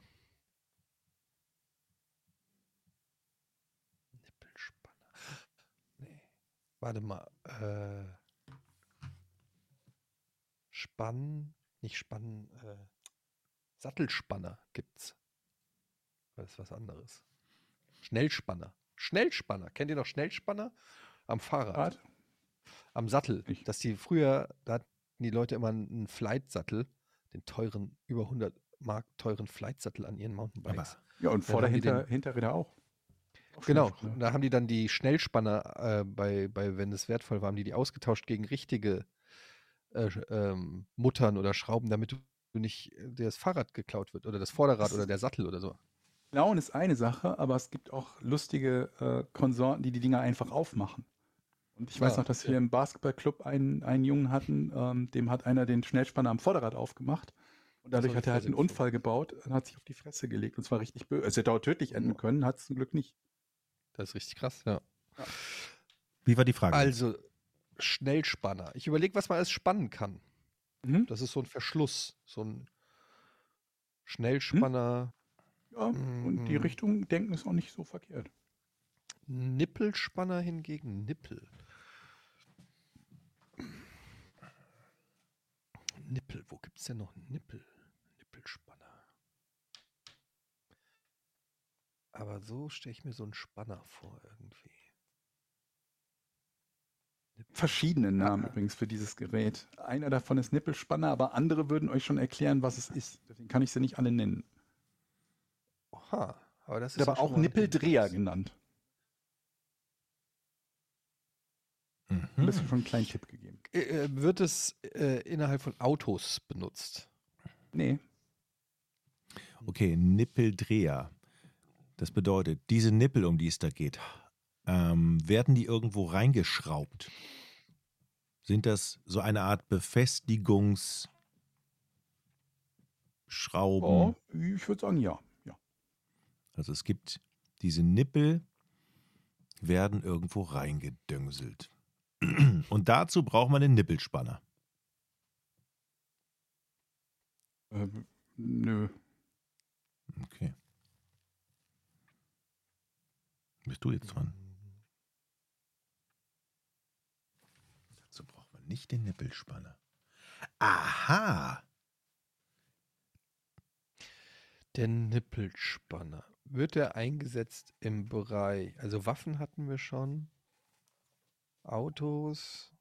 Nippelspanner. Nee. Warte mal. Nicht Spannen. Sattelspanner gibt's. Das ist was anderes. Schnellspanner. Kennt ihr noch Schnellspanner? Am Fahrrad. Am Sattel. Nicht. Dass die früher, da hatten die Leute immer einen Flight-Sattel, den teuren, über 100 Mark teuren Flight-Sattel an ihren Mountainbikes. Ja, und Dann haben die Hinterräder auch. Genau, Schnellspanner. da haben die dann die Schnellspanner, wenn es wertvoll war, haben die ausgetauscht gegen richtige Muttern oder Schrauben, damit du nicht das Fahrrad geklaut wird oder das Vorderrad oder der Sattel oder so. Klauen ist eine Sache, aber es gibt auch lustige Konsorten, die Dinger einfach aufmachen. Und ich weiß noch, dass wir im Basketballclub einen Jungen hatten, dem hat einer den Schnellspanner am Vorderrad aufgemacht. Und dadurch hat er halt einen Unfall gebaut und hat sich auf die Fresse gelegt. Und zwar richtig böse. Es hätte auch tödlich enden können, hat es zum Glück nicht. Das ist richtig krass, ja. Wie war die Frage? Also, Schnellspanner. Ich überlege, was man alles spannen kann. Das ist so ein Verschluss, so ein Schnellspanner. Ja, und die Richtung denken ist auch nicht so verkehrt. Nippelspanner hingegen, Nippel. Nippel, wo gibt es denn noch Nippel? Nippelspanner. Aber so stelle ich mir so einen Spanner vor irgendwie. Verschiedene Namen übrigens für dieses Gerät. Einer davon ist Nippelspanner, aber andere würden euch schon erklären, was es ist. Deswegen kann ich sie nicht alle nennen. Aha, aber das ist Wird aber auch Nippeldreher genannt. Ein bisschen schon einen kleinen Tipp gegeben. Wird es innerhalb von Autos benutzt? Nee. Okay, Nippeldreher. Das bedeutet, diese Nippel, um die es da geht, werden die irgendwo reingeschraubt? Sind das so eine Art Befestigungsschrauben? Oh, ich würde sagen, ja. Also es gibt diese Nippel, werden irgendwo reingedöngselt. Und dazu braucht man den Nippelspanner. Nö. Okay. Bist du jetzt dran? Dazu braucht man nicht den Nippelspanner. Aha! Der Nippelspanner. Wird er eingesetzt im Bereich, also Waffen hatten wir schon, Autos.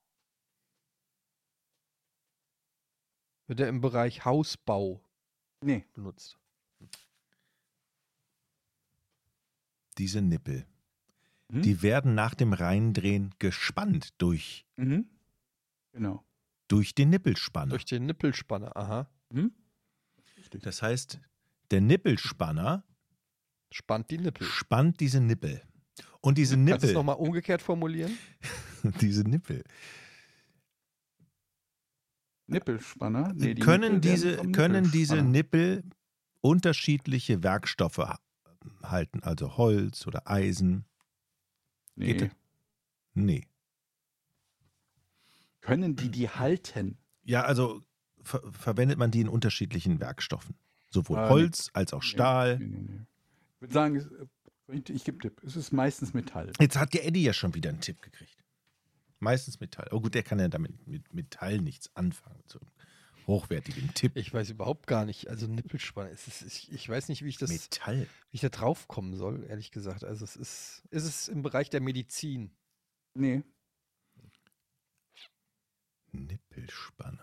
Wird er im Bereich Hausbau benutzt? Diese Nippel, die werden nach dem Reindrehen gespannt durch Genau. Durch den Nippelspanner. Durch den Nippelspanner, aha. Das heißt, der Nippelspanner spannt die Nippel. Spannt diese Nippel. Und diese Nippel. Kannst du es nochmal umgekehrt formulieren? Diese Nippel. Nippelspanner? Nee, können diese Nippel unterschiedliche Werkstoffe halten? Also Holz oder Eisen? Nee. Nee. Können die halten? Ja, also verwendet man die in unterschiedlichen Werkstoffen. Sowohl Holz als auch Stahl. Nee. Ich würde sagen, ich gebe Tipp. Es ist meistens Metall. Jetzt hat der Eddie ja schon wieder einen Tipp gekriegt. Meistens Metall. Oh gut, der kann ja damit mit Metall nichts anfangen. Mit so einem hochwertigen Tipp. Ich weiß überhaupt gar nicht. Also Nippelspanner. Ich weiß nicht, wie ich da drauf kommen soll, ehrlich gesagt. Also ist es im Bereich der Medizin? Nee. Nippelspanner.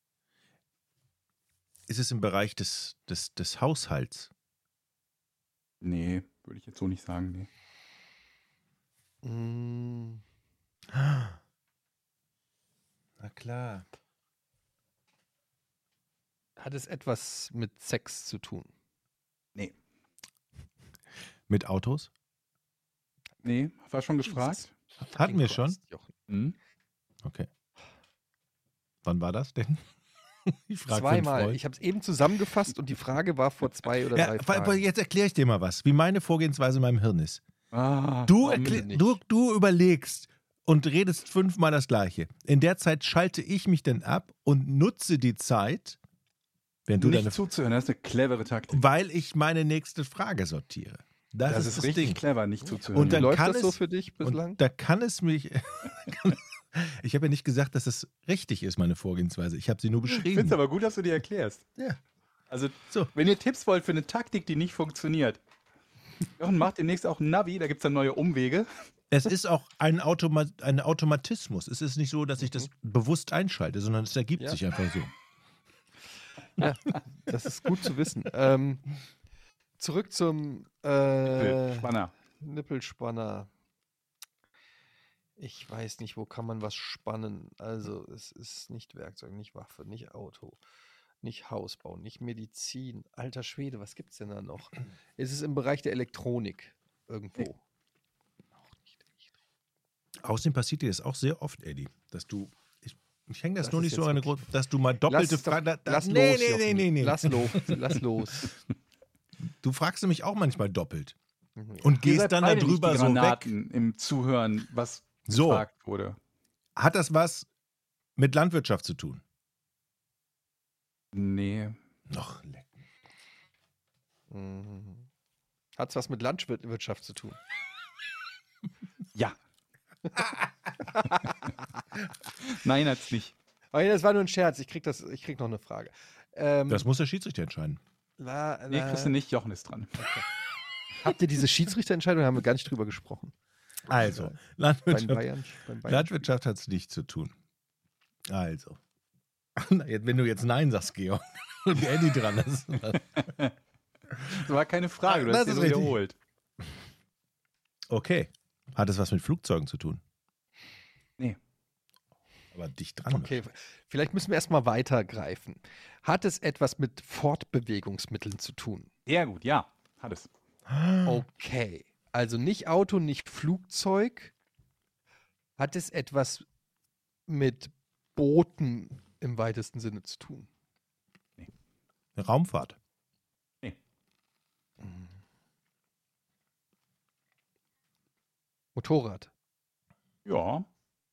Ist es im Bereich des Haushalts? Nee, würde ich jetzt so nicht sagen, nee. Na klar. Hat es etwas mit Sex zu tun? Nee. Mit Autos? Nee, war schon gefragt. Hatten wir schon? Okay. Wann war das denn? Ich frage zweimal. Ich habe es eben zusammengefasst und die Frage war vor 2 oder 3 Fragen. Aber jetzt erkläre ich dir mal was, wie meine Vorgehensweise in meinem Hirn ist. Du überlegst und redest 5-mal das Gleiche. In der Zeit schalte ich mich dann ab und nutze die Zeit, wenn du nicht zuzuhören, das ist eine clevere Taktik. Weil ich meine nächste Frage sortiere. Das ist richtig Ding. Clever, nicht zuzuhören. Und dann läuft das so für dich bislang? Und da kann es mich... Ich habe ja nicht gesagt, dass es richtig ist, meine Vorgehensweise. Ich habe sie nur beschrieben. Ich finde es aber gut, dass du die erklärst. Ja. Also, wenn ihr Tipps wollt für eine Taktik, die nicht funktioniert, Jochen macht demnächst auch ein Navi, da gibt es dann neue Umwege. Es ist auch ein Automatismus. Es ist nicht so, dass ich das bewusst einschalte, sondern es ergibt sich einfach so. Ja, das ist gut zu wissen. Zurück zum Nippelspanner. Ich weiß nicht, wo kann man was spannen. Also es ist nicht Werkzeug, nicht Waffe, nicht Auto, nicht Hausbau, nicht Medizin. Alter Schwede, was gibt's denn da noch? Ist es im Bereich der Elektronik irgendwo? Nee. Auch nicht. Außerdem passiert dir das auch sehr oft, Eddie, dass du, ich hänge das nur nicht so eine große, dass du mal doppelte Fragen. Nee. Lass los. Du fragst nämlich auch manchmal doppelt. Und gehst dann darüber so weg. Im Zuhören, was so gefragt wurde. Hat das was mit Landwirtschaft zu tun? Nee. Noch leck. Hat es was mit Landwirtschaft zu tun? Ja. Nein, hat's nicht. Aber das war nur ein Scherz. Ich krieg noch eine Frage. Das muss der Schiedsrichter entscheiden. Nee, kriegst du nicht. Jochen ist dran. Okay. Habt ihr diese Schiedsrichterentscheidung? Haben wir gar nicht drüber gesprochen. Also, Landwirtschaft hat es nicht zu tun. Also. Wenn du jetzt Nein sagst, Georg, und Eddie dran ist. Das war keine Frage, du hast es wiederholt. Okay. Hat es was mit Flugzeugen zu tun? Nee. Aber dicht dran. Okay, vielleicht müssen wir erstmal weitergreifen. Hat es etwas mit Fortbewegungsmitteln zu tun? Sehr gut, ja, hat es. Okay, also nicht Auto, nicht Flugzeug. Hat es etwas mit Booten im weitesten Sinne zu tun? Nee. Raumfahrt? Nee. Motorrad? Ja.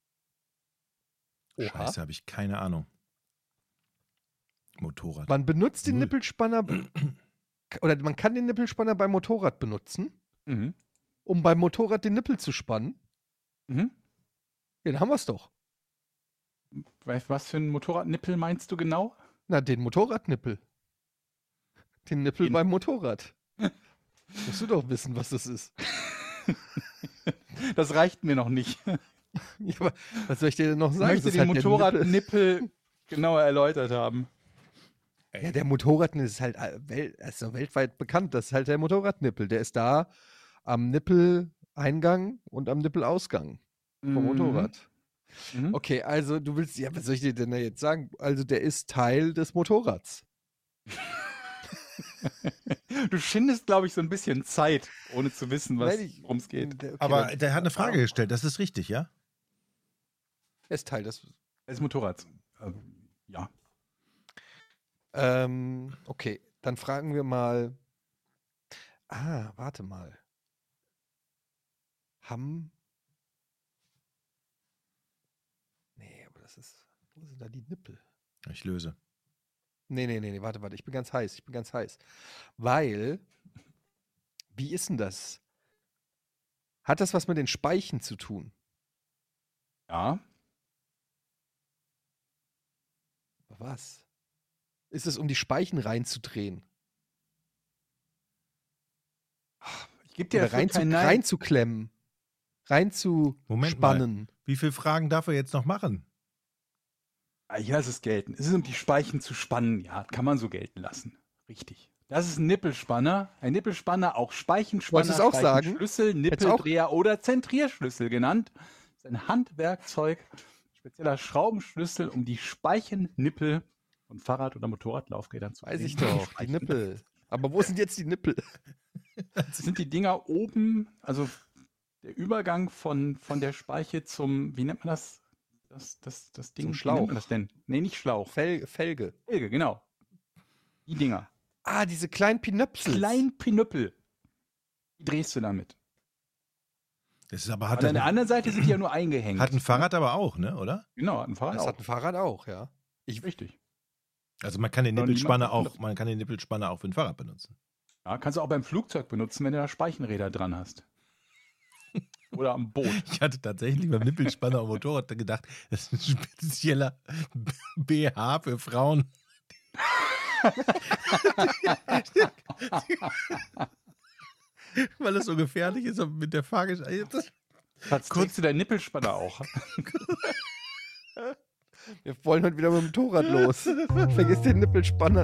Oha. Scheiße, habe ich keine Ahnung. Motorrad. Man benutzt den Nippelspanner oder man kann den Nippelspanner beim Motorrad benutzen, um beim Motorrad den Nippel zu spannen. Ja, dann haben wir es doch. Was für ein Motorradnippel meinst du genau? Na, den Motorradnippel. Den Nippel beim Motorrad. Musst du doch wissen, was das ist. Das reicht mir noch nicht. Ja, aber was soll ich dir denn noch sagen? Ich möchte den Motorradnippel genauer erläutert haben. Ja, der Motorradnippel ist halt weltweit bekannt. Das ist halt der Motorradnippel. Der ist da am Nippeleingang und am Nippelausgang vom Motorrad. Okay, also du willst, ja, was soll ich dir denn da jetzt sagen? Also der ist Teil des Motorrads. Du schindest, glaube ich, so ein bisschen Zeit, ohne zu wissen, worum es geht. Okay, aber der hat eine Frage gestellt, das ist richtig, ja? Er ist Teil des Motorrads. Ja. Okay, dann fragen wir mal. Warte mal. Nee, aber das ist. Wo sind da die Nippel? Ich löse. Nee, warte, ich bin ganz heiß. Weil, wie ist denn das? Hat das was mit den Speichen zu tun? Ja. Was? Ist es, um die Speichen reinzudrehen? Ich gebe dir reinzuklemmen. Reinzuspannen. Moment mal. Wie viele Fragen darf er jetzt noch machen? Ich lasse es gelten. Es ist, um die Speichen zu spannen. Ja, kann man so gelten lassen. Richtig. Das ist ein Nippelspanner. Ein Nippelspanner, auch Speichenspanner, Wolltest du es auch sagen? Schlüssel, Nippeldreher oder Zentrierschlüssel genannt. Das ist ein Handwerkzeug, spezieller Schraubenschlüssel, um die Speichennippel von Fahrrad- oder Motorradlaufrädern zu Weiß ich doch, die Nippel. Aber wo sind jetzt die Nippel? Das sind die Dinger oben, also der Übergang von der Speiche zum, wie nennt man das? Das Ding. Zum Schlauch. Wie nennt man das denn? Nee, nicht Schlauch. Felge. Felge, genau. Die Dinger. Diese kleinen Pinöpsel. Pinöppel. Die drehst du damit. Das ist aber an der anderen Seite sind die ja nur eingehängt. Hat ein Fahrrad aber auch, ne, oder? Genau, hat ein Fahrrad auch. Das hat ein Fahrrad auch, ja. Richtig. Also man kann den Nippelspanner auch für ein Fahrrad benutzen. Ja, kannst du auch beim Flugzeug benutzen, wenn du da Speichenräder dran hast. Oder am Boot. Ich hatte tatsächlich beim Nippelspanner am Motorrad gedacht, das ist ein spezieller BH für Frauen. Weil es so gefährlich ist mit der Fahrgestalt. Kurz du deinen Nippelspanner auch. Wir wollen heute wieder mit dem Motorrad los. Vergiss den Nippelspanner.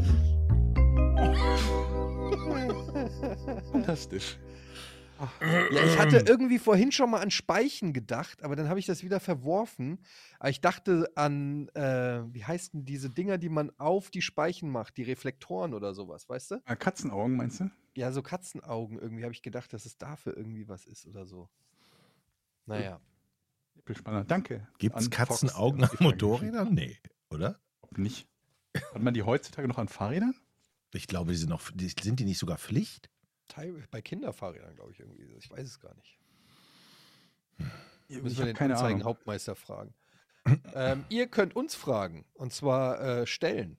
Fantastisch. Ja, ich hatte irgendwie vorhin schon mal an Speichen gedacht, aber dann habe ich das wieder verworfen. Aber ich dachte an, wie heißen diese Dinger, die man auf die Speichen macht, die Reflektoren oder sowas, weißt du? Katzenaugen, meinst du? Ja, so Katzenaugen irgendwie habe ich gedacht, dass es dafür irgendwie was ist oder so. Naja. Nippelspanner, danke. Gibt es Katzenaugen an Motorrädern? Nee, oder? Nicht. Hat man die heutzutage noch an Fahrrädern? Ich glaube, sind die nicht sogar Pflicht? Bei Kinderfahrrädern, glaube ich, irgendwie. Ich weiß es gar nicht. Müssen wir den Anzeigen-Hauptmeister fragen. Ihr könnt uns fragen, und zwar stellen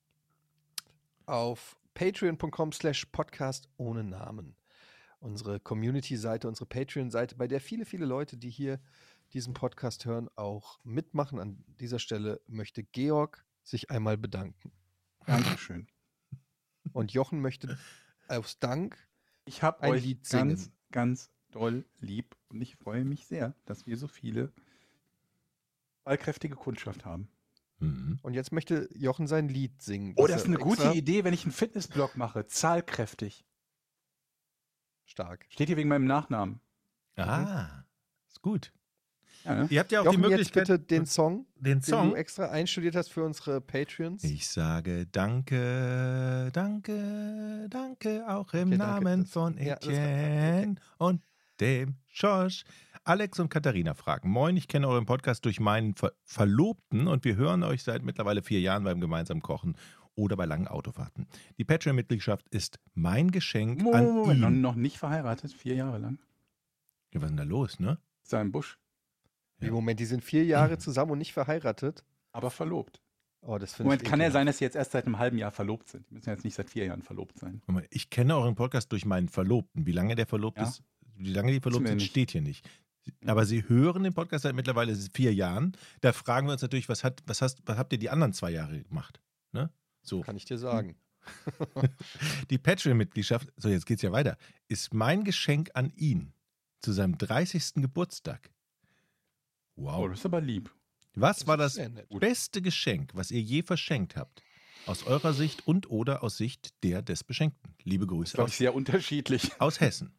auf patreon.com/podcast ohne Namen. Unsere Community-Seite, unsere Patreon-Seite, bei der viele, viele Leute, die hier diesen Podcast hören, auch mitmachen. An dieser Stelle möchte Georg sich einmal bedanken. Dankeschön. Und Jochen möchte aus Dank ich habe euch Lied singen. Ganz, ganz doll lieb und ich freue mich sehr, dass wir so viele ballkräftige Kundschaft haben. Und jetzt möchte Jochen sein Lied singen. Oh, das ist eine gute Idee, wenn ich einen Fitnessblog mache. Zahlkräftig. Stark. Steht hier wegen meinem Nachnamen. Ist gut. Ja, ne? Ihr habt ja auch Jochen, die Möglichkeit, jetzt bitte den Song, den du extra einstudiert hast für unsere Patreons. Ich sage danke, danke, danke, auch im Namen von Etienne und dem Schorsch. Alex und Katharina fragen: Moin, ich kenne euren Podcast durch meinen Verlobten und wir hören euch seit mittlerweile 4 Jahren beim gemeinsamen Kochen oder bei langen Autofahrten. Die Patreon-Mitgliedschaft ist mein Geschenk an ihn. Noch nicht verheiratet, 4 Jahre lang. Ja, was ist denn da los, ne? Sein Busch. Im Moment, die sind 4 Jahre zusammen und nicht verheiratet. Aber verlobt. Oh, das Moment, kann ja sein, dass sie jetzt erst seit einem halben Jahr verlobt sind. Die müssen jetzt nicht seit 4 Jahren verlobt sein. Ich kenne euren Podcast durch meinen Verlobten. Wie lange der verlobt ist, wie lange die verlobt sind, steht hier nicht. Aber sie hören den Podcast seit mittlerweile 4 Jahren. Da fragen wir uns natürlich, was habt ihr die anderen 2 Jahre gemacht? Ne? So. Kann ich dir sagen. Die Patreon-Mitgliedschaft, so jetzt geht's ja weiter, ist mein Geschenk an ihn zu seinem 30. Geburtstag. Wow. Oh, das ist aber lieb. Was war das beste Geschenk, was ihr je verschenkt habt? Aus eurer Sicht und oder aus Sicht der des Beschenkten. Liebe Grüße. Das ist sehr unterschiedlich. Aus Hessen.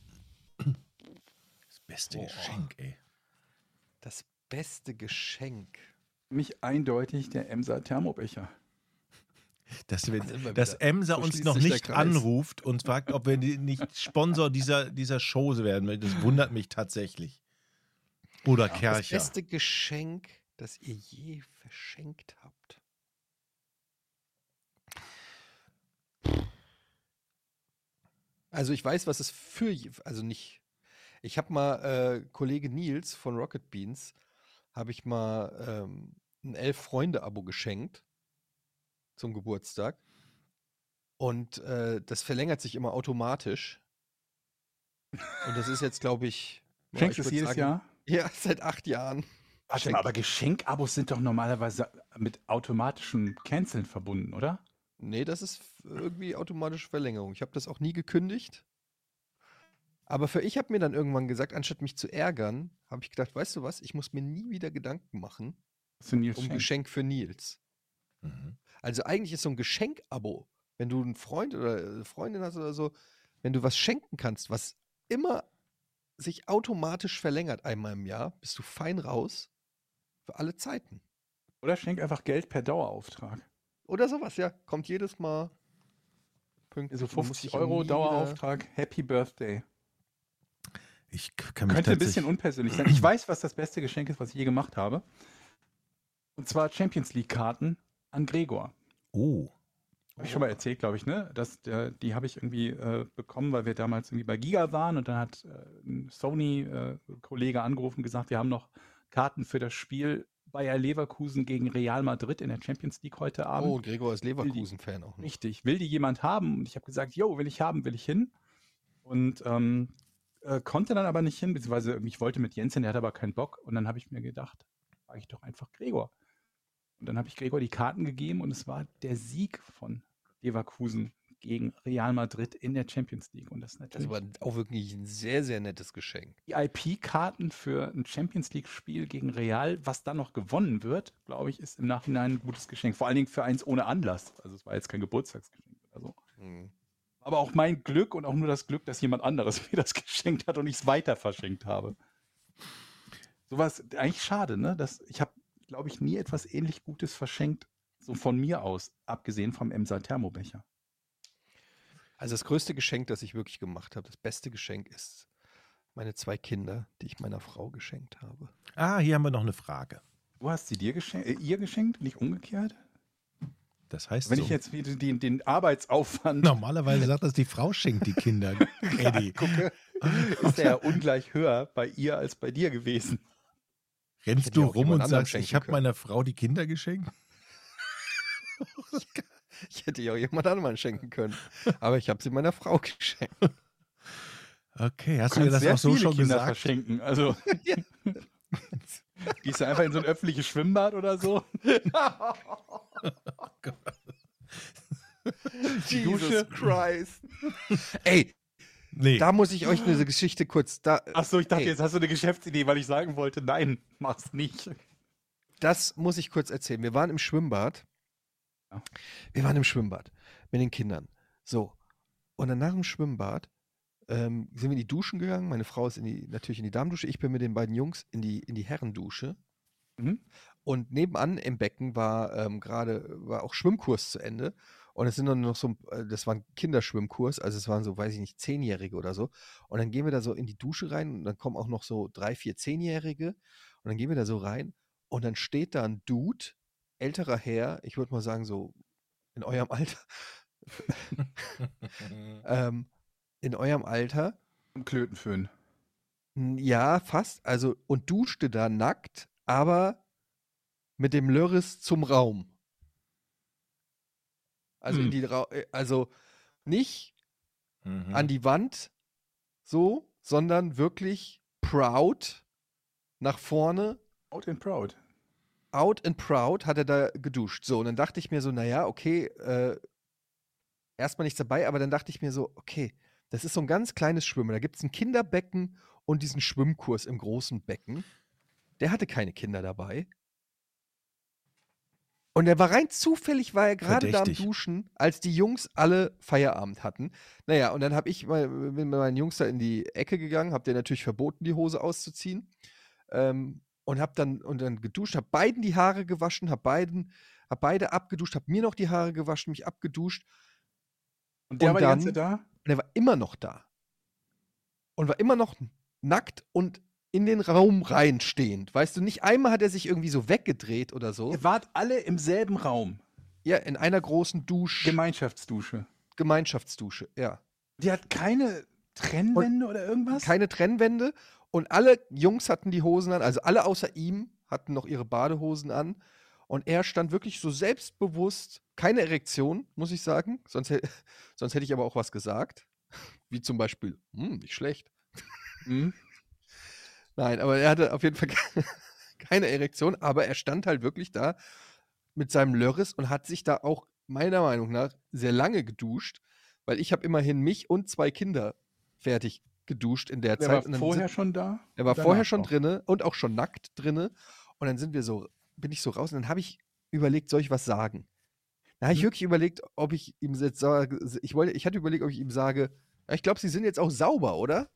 Das beste Geschenk, ey. Das beste Geschenk. Für mich eindeutig der Emser Thermobecher. Dass Emser uns noch nicht anruft und fragt, ob wir nicht Sponsor dieser Show werden. Das wundert mich tatsächlich. Oder Kercher. Das beste Geschenk, das ihr je verschenkt habt. Also ich weiß, was es also nicht. Ich habe mal Kollege Nils von Rocket Beans, habe ich mal ein 11-Freunde-Abo geschenkt zum Geburtstag. Und das verlängert sich immer automatisch. Und das ist jetzt, glaube ich... Schenkst du es jedes Jahr? Ja, seit 8 Jahren. Warte mal, aber Geschenkabos sind doch normalerweise mit automatischem Canceln verbunden, oder? Nee, das ist irgendwie automatische Verlängerung. Ich habe das auch nie gekündigt. Aber ich habe mir dann irgendwann gesagt, anstatt mich zu ärgern, habe ich gedacht, weißt du was, ich muss mir nie wieder Gedanken machen um Geschenk für Nils. Mhm. Also eigentlich ist so ein Geschenkabo, wenn du einen Freund oder eine Freundin hast oder so, wenn du was schenken kannst, was immer sich automatisch verlängert einmal im Jahr, bist du fein raus für alle Zeiten. Oder schenk einfach Geld per Dauerauftrag. Oder sowas, ja. Kommt jedes Mal pünktlich. Also 50 € Dauerauftrag, Happy Birthday. Ich kann mich könnte ein bisschen unpersönlich sein. Ich weiß, was das beste Geschenk ist, was ich je gemacht habe. Und zwar Champions League-Karten an Gregor. Oh. Habe ich schon mal erzählt, glaube ich, ne? Die habe ich irgendwie bekommen, weil wir damals irgendwie bei Giga waren und dann hat ein Sony-Kollege angerufen und gesagt, wir haben noch Karten für das Spiel Bayer Leverkusen gegen Real Madrid in der Champions League heute Abend. Oh, Gregor ist Leverkusen-Fan auch. Richtig. Will die jemand haben? Und ich habe gesagt, will ich haben, will ich hin. Und konnte dann aber nicht hin, beziehungsweise ich wollte mit Jensen, der hat aber keinen Bock. Und dann habe ich mir gedacht, frage ich doch einfach Gregor. Und dann habe ich Gregor die Karten gegeben und es war der Sieg von Leverkusen gegen Real Madrid in der Champions League. Und das natürlich. Das war auch wirklich ein sehr, sehr nettes Geschenk. Die IP-Karten für ein Champions League-Spiel gegen Real, was dann noch gewonnen wird, glaube ich, ist im Nachhinein ein gutes Geschenk. Vor allen Dingen für eins ohne Anlass. Also es war jetzt kein Geburtstagsgeschenk oder so. Mhm. Aber auch mein Glück und auch nur das Glück, dass jemand anderes mir das geschenkt hat und ich es weiter verschenkt habe. Sowas, eigentlich schade, ne? Ich habe, glaube ich, nie etwas ähnlich Gutes verschenkt, so von mir aus, abgesehen vom Emser Thermobecher. Also das größte Geschenk, das ich wirklich gemacht habe, das beste Geschenk ist meine 2 Kinder, die ich meiner Frau geschenkt habe. Ah, hier haben wir noch eine Frage. Du hast sie ihr geschenkt, nicht umgekehrt? Das heißt Wenn so. ich jetzt wieder den Arbeitsaufwand... Normalerweise sagt das, die Frau schenkt die Kinder. Eddie. gucke, ist der ja ungleich höher bei ihr als bei dir gewesen. Rennst du rum und sagst, ich habe meiner Frau die Kinder geschenkt? Ich hätte ja auch jemand anderem schenken können. Aber ich habe sie meiner Frau geschenkt. Okay, hast du mir das auch so schon Kinder gesagt? Verschenken. Also, Ja. gehst du einfach in so ein öffentliches Schwimmbad oder so? Oh Gott. Jesus Christ. Ey, Nee. da muss ich euch eine Geschichte kurz... Achso, ich dachte, Hey. jetzt hast du eine Geschäftsidee, weil ich sagen wollte, nein, mach's nicht. Das muss ich kurz erzählen. Wir waren im Schwimmbad. Ja. Wir waren im Schwimmbad mit den Kindern. So. Und dann nach dem Schwimmbad sind wir in die Duschen gegangen. Meine Frau ist natürlich in die Damendusche. Ich bin mit den beiden Jungs in die Herrendusche. Mhm. Und nebenan im Becken war auch Schwimmkurs zu Ende. Und es sind dann noch so, das war ein Kinderschwimmkurs, also es waren so, weiß ich nicht, 10-Jährige oder so. Und dann gehen wir da so in die Dusche rein und dann kommen auch noch so 3, 4 10-Jährige. Und dann gehen wir da so rein und dann steht da ein Dude, älterer Herr, ich würde mal sagen so in eurem Alter. In eurem Alter. Im Klötenföhn. Ja, fast. Also, und duschte da nackt, aber mit dem Lörres zum Raum. Also also nicht an die Wand so, sondern wirklich proud nach vorne. Out and proud. Out and proud hat er da geduscht. So, und dann dachte ich mir so, naja, okay, erstmal nichts dabei, aber dann dachte ich mir so, okay, das ist so ein ganz kleines Schwimmen. Da gibt es ein Kinderbecken und diesen Schwimmkurs im großen Becken. Der hatte keine Kinder dabei. Und er war rein zufällig, war er gerade da am Duschen, als die Jungs alle Feierabend hatten. Naja, und dann bin mit meinen Jungs da in die Ecke gegangen, hab denen natürlich verboten, die Hose auszuziehen. Und hab dann geduscht, hab beiden die Haare gewaschen, hab beide abgeduscht, hab mir noch die Haare gewaschen, mich abgeduscht. Und der war dann, die ganze da? Und er war immer noch da. Und war immer noch nackt und in den Raum reinstehend. Weißt du, nicht einmal hat er sich irgendwie so weggedreht oder so. Ihr wart alle im selben Raum. Ja, in einer großen Gemeinschaftsdusche. Gemeinschaftsdusche, ja. Die hat keine Trennwände oder irgendwas? Keine Trennwände. Und alle Jungs hatten die Hosen an, also alle außer ihm hatten noch ihre Badehosen an. Und er stand wirklich so selbstbewusst, keine Erektion, muss ich sagen. Sonst hätte ich aber auch was gesagt. Wie zum Beispiel, nicht schlecht. Nein, aber er hatte auf jeden Fall keine Erektion, aber er stand halt wirklich da mit seinem Lörres und hat sich da auch meiner Meinung nach sehr lange geduscht, weil ich habe immerhin mich und 2 Kinder fertig geduscht in der Zeit. Der war vorher schon da? Er war vorher schon drinne und auch schon nackt drinne. Und dann bin ich so raus und dann habe ich überlegt, soll ich was sagen? Da habe ich wirklich überlegt, ob ich ihm jetzt sage, ich hatte überlegt, ob ich ihm sage, ich glaube, Sie sind jetzt auch sauber, oder?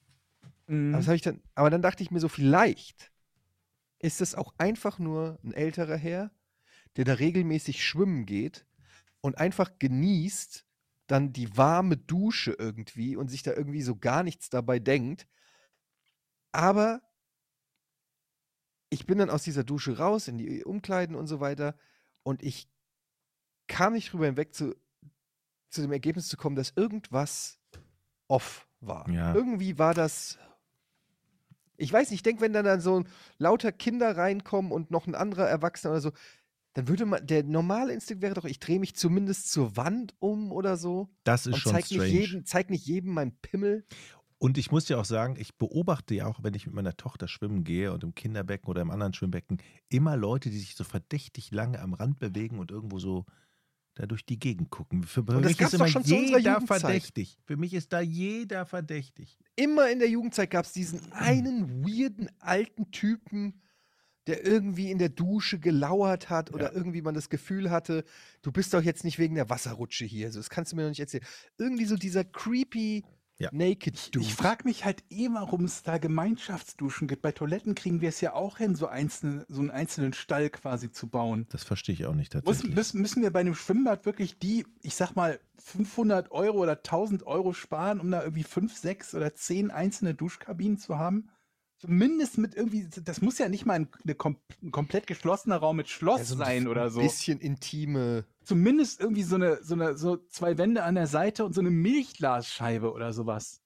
Aber dann dachte ich mir so, vielleicht ist es auch einfach nur ein älterer Herr, der da regelmäßig schwimmen geht und einfach genießt dann die warme Dusche irgendwie und sich da irgendwie so gar nichts dabei denkt. Aber ich bin dann aus dieser Dusche raus in die Umkleiden und so weiter und ich kam nicht drüber hinweg, zu dem Ergebnis zu kommen, dass irgendwas off war. Ja. Irgendwie war das... Ich weiß nicht, ich denke, wenn dann so lauter Kinder reinkommen und noch ein anderer Erwachsener oder so, dann würde der normale Instinkt wäre doch, ich drehe mich zumindest zur Wand um oder so. Das ist schon strange. Zeig nicht jedem meinen Pimmel. Und ich muss dir auch sagen, ich beobachte ja auch, wenn ich mit meiner Tochter schwimmen gehe und im Kinderbecken oder im anderen Schwimmbecken, immer Leute, die sich so verdächtig lange am Rand bewegen und irgendwo so da durch die Gegend gucken. Für mich ist immer jeder verdächtig. Für mich ist da jeder verdächtig. Immer in der Jugendzeit gab es diesen einen weirden alten Typen, der irgendwie in der Dusche gelauert hat oder irgendwie man das Gefühl hatte, du bist doch jetzt nicht wegen der Wasserrutsche hier. Also, das kannst du mir noch nicht erzählen. Irgendwie so dieser creepy Naked Dude. Ich frage mich halt warum es da Gemeinschaftsduschen gibt. Bei Toiletten kriegen wir es ja auch hin, so einen einzelnen Stall quasi zu bauen. Das verstehe ich auch nicht tatsächlich. Müssen wir bei einem Schwimmbad wirklich ich sag mal, 500 € oder 1000 € sparen, um da irgendwie 5, 6 oder 10 einzelne Duschkabinen zu haben? zumindest mit irgendwie, das muss ja nicht mal ein komplett geschlossener Raum mit Schloss sein oder so. Ein bisschen intime. Zumindest irgendwie so 2 Wände an der Seite und so eine Milchglasscheibe oder sowas.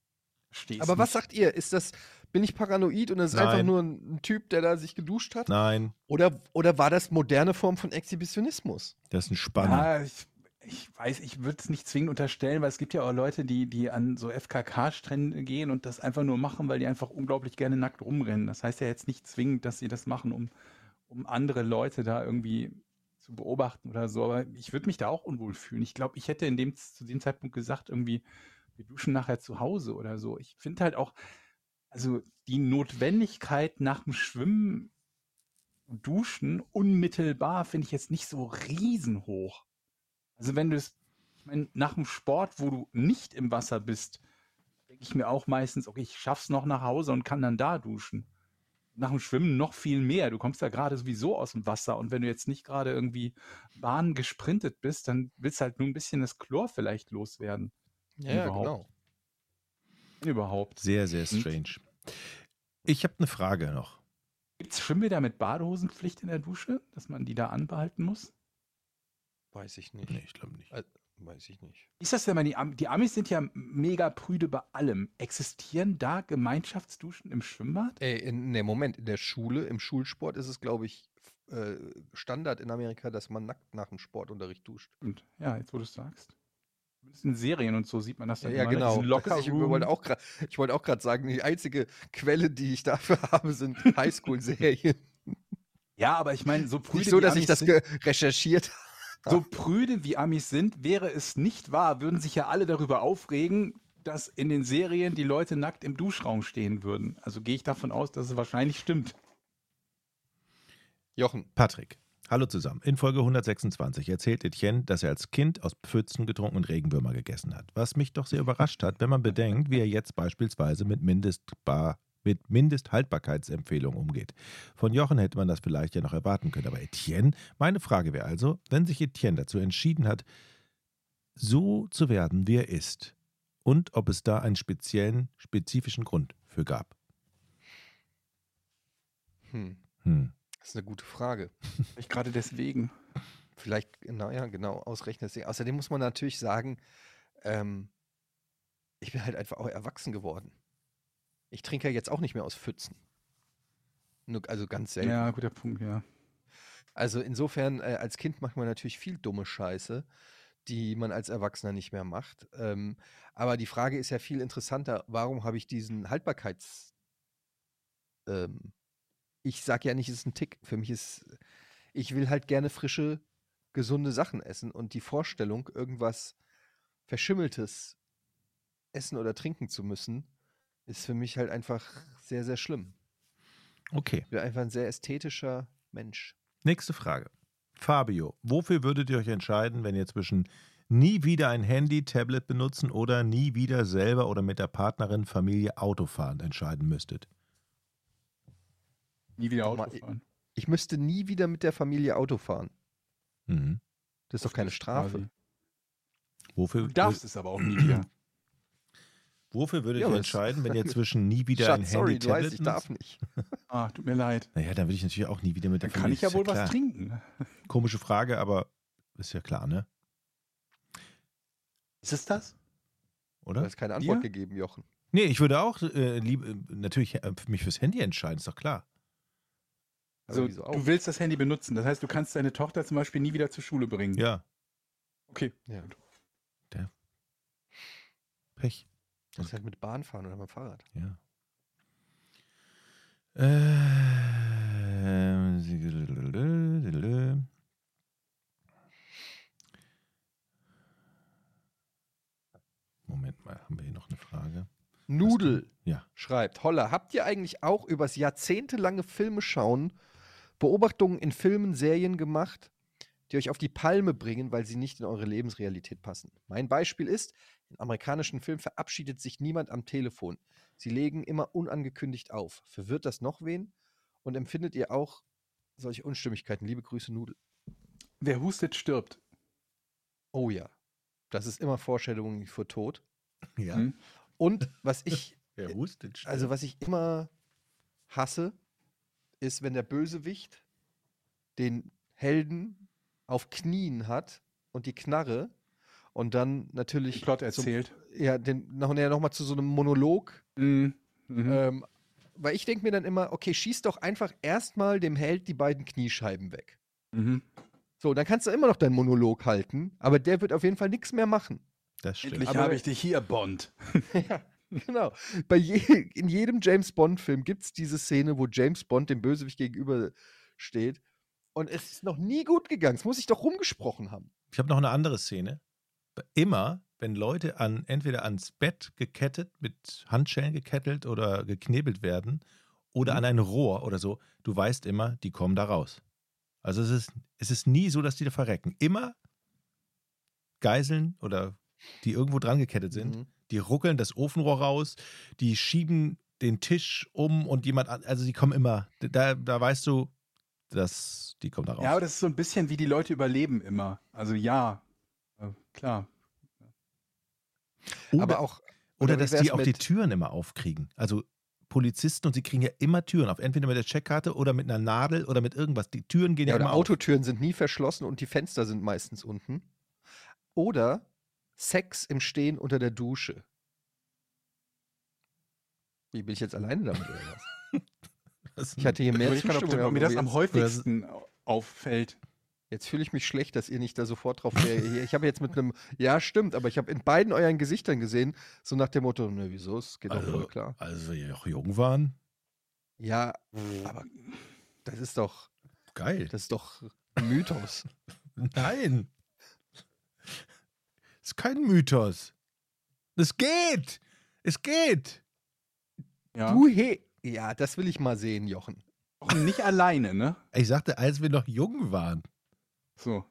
Aber was sagt ihr? Bin ich paranoid und das ist einfach nur ein Typ, der da sich geduscht hat? Nein. Oder war das moderne Form von Exhibitionismus? Das ist ein Spanner. Ja, ich weiß, ich würde es nicht zwingend unterstellen, weil es gibt ja auch Leute, die an so FKK-Strände gehen und das einfach nur machen, weil die einfach unglaublich gerne nackt rumrennen. Das heißt ja jetzt nicht zwingend, dass sie das machen, um andere Leute da irgendwie zu beobachten oder so. Aber ich würde mich da auch unwohl fühlen. Ich glaube, ich hätte zu dem Zeitpunkt gesagt, irgendwie, wir duschen nachher zu Hause oder so. Ich finde halt auch, also die Notwendigkeit nach dem Schwimmen duschen unmittelbar finde ich jetzt nicht so riesenhoch. Also wenn ich meine, nach dem Sport, wo du nicht im Wasser bist, denke ich mir auch meistens, okay, ich schaff's noch nach Hause und kann dann da duschen. Nach dem Schwimmen noch viel mehr. Du kommst ja gerade sowieso aus dem Wasser und wenn du jetzt nicht gerade irgendwie Bahnen gesprintet bist, dann willst du halt nur ein bisschen das Chlor vielleicht loswerden. Ja, genau. Überhaupt. Sehr, sehr strange. Ich habe eine Frage noch. Gibt es Schwimmbäder mit Badehosenpflicht in der Dusche, dass man die da anbehalten muss? Weiß ich nicht. Nee, ich glaube nicht. Weiß ich nicht. Ist das denn mal, die Amis sind ja mega prüde bei allem. Existieren da Gemeinschaftsduschen im Schwimmbad? Moment, in der Schule, im Schulsport ist es, glaube ich, Standard in Amerika, dass man nackt nach dem Sportunterricht duscht. Und ja, jetzt wo du es sagst. In Serien und so sieht man das dann ja, immer. Genau. Ich wollte auch gerade sagen, die einzige Quelle, die ich dafür habe, sind Highschool-Serien. Ja, aber ich meine, so prüde nicht so, wie dass Amis ich das sind, recherchiert habe. so prüde wie Amis sind, wäre es nicht wahr, würden sich ja alle darüber aufregen, dass in den Serien die Leute nackt im Duschraum stehen würden. Also gehe ich davon aus, dass es wahrscheinlich stimmt. Jochen. Patrick. Hallo zusammen. In Folge 126 erzählt Etienne, dass er als Kind aus Pfützen getrunken und Regenwürmer gegessen hat. Was mich doch sehr überrascht hat, wenn man bedenkt, wie er jetzt beispielsweise mit Mindesthaltbarkeitsempfehlungen umgeht. Von Jochen hätte man das vielleicht ja noch erwarten können. Aber Etienne, meine Frage wäre also, wenn sich Etienne dazu entschieden hat, so zu werden, wie er ist, und ob es da einen spezifischen Grund für gab. Das ist eine gute Frage. Vielleicht gerade deswegen. Vielleicht, genau, ausrechnen. Außerdem muss man natürlich sagen, ich bin halt einfach auch erwachsen geworden. Ich trinke ja jetzt auch nicht mehr aus Pfützen. Also ganz selten. Ja, guter Punkt, ja. Also insofern, als Kind macht man natürlich viel dumme Scheiße, die man als Erwachsener nicht mehr macht. Aber die Frage ist ja viel interessanter, warum habe ich diesen ich sage ja nicht, es ist ein Tick. Für mich ich will halt gerne frische, gesunde Sachen essen und die Vorstellung, irgendwas Verschimmeltes essen oder trinken zu müssen, ist für mich halt einfach sehr, sehr schlimm. Okay. Ich bin einfach ein sehr ästhetischer Mensch. Nächste Frage. Fabio, wofür würdet ihr euch entscheiden, wenn ihr zwischen nie wieder ein Handy, Tablet benutzen oder nie wieder selber oder mit der Partnerin, Familie Autofahren entscheiden müsstet? Nie wieder Auto fahren. Ich müsste nie wieder mit der Familie Auto fahren. Mhm. Das ist doch keine Strafe. Wofür Du darfst es aber auch nie wieder. Wofür würdet ihr entscheiden, wenn ihr zwischen nie wieder ein Handy, sorry, Tablet du weißt, ich darf nicht. Tut mir leid. Naja, dann würde ich natürlich auch nie wieder mit der Dann Familie. kann ich ja wohl klar. was trinken. Komische Frage, aber ist ja klar, ne? Ist es das? Oder? Du hast keine Antwort gegeben, Jochen. Nee, ich würde auch natürlich mich fürs Handy entscheiden, ist doch klar. Also du willst das Handy benutzen. Das heißt, du kannst deine Tochter zum Beispiel nie wieder zur Schule bringen. Ja. Okay. Ja. Pech. Das ist halt mit Bahn fahren oder mit dem Fahrrad. Ja. Moment mal, haben wir hier noch eine Frage? Nudel schreibt, Holla, habt ihr eigentlich auch übers jahrzehntelange Filme schauen Beobachtungen in Filmen, Serien gemacht, die euch auf die Palme bringen, weil sie nicht in eure Lebensrealität passen? Mein Beispiel ist, in amerikanischen Filmen verabschiedet sich niemand am Telefon. Sie legen immer unangekündigt auf. Verwirrt das noch wen? Und empfindet ihr auch solche Unstimmigkeiten? Liebe Grüße, Nudel. Wer hustet, stirbt. Oh ja. Das ist immer Vorstellung vor Tod. Ja. Und was ich Wer hustet, stirbt. Also was ich immer hasse, ist, wenn der Bösewicht den Helden auf Knien hat und die Knarre und dann natürlich Plot erzählt. Nochmal zu so einem Monolog. Mhm. Weil ich denke mir dann immer, okay, schieß doch einfach erstmal dem Held die beiden Kniescheiben weg. Mhm. So, dann kannst du immer noch deinen Monolog halten, aber der wird auf jeden Fall nichts mehr machen. Das stimmt. Endlich habe ich dich hier, Bond. Ja, genau. In jedem James-Bond-Film gibt es diese Szene, wo James Bond dem Bösewicht gegenübersteht. Und es ist noch nie gut gegangen. Es muss sich doch rumgesprochen haben. Ich habe noch eine andere Szene. Immer, wenn Leute entweder ans Bett gekettet, mit Handschellen gekettelt oder geknebelt werden oder an ein Rohr oder so, du weißt immer, die kommen da raus. Also es ist nie so, dass die da verrecken. Immer Geiseln oder die irgendwo dran gekettet sind, die ruckeln das Ofenrohr raus, die schieben den Tisch um und also die kommen immer, da weißt du, dass die kommen da raus. Ja, aber das ist so ein bisschen wie die Leute überleben immer. Also ja, klar. Oder dass die auch die Türen immer aufkriegen. Also Polizisten, und sie kriegen ja immer Türen auf. Entweder mit der Checkkarte oder mit einer Nadel oder mit irgendwas. Die Türen gehen ja immer auf. Autotüren sind nie verschlossen und die Fenster sind meistens unten. Oder Sex im Stehen unter der Dusche. Wie, bin ich jetzt alleine damit oder was? Ich hatte hier mehr Zustimmung. Ob mir das am häufigsten auffällt. Jetzt fühle ich mich schlecht, dass ihr nicht da sofort drauf reagiert. Ich habe jetzt mit einem, ja stimmt, aber ich habe in beiden euren Gesichtern gesehen, so nach dem Motto, ne, wieso, es geht doch voll klar. Als wir noch jung waren? Ja, aber das ist doch geil. Das ist doch ein Mythos. Nein. Das ist kein Mythos. Es geht. Es geht. Ja. Ja, das will ich mal sehen, Jochen. Auch nicht alleine, ne? Ich sagte, als wir noch jung waren. So.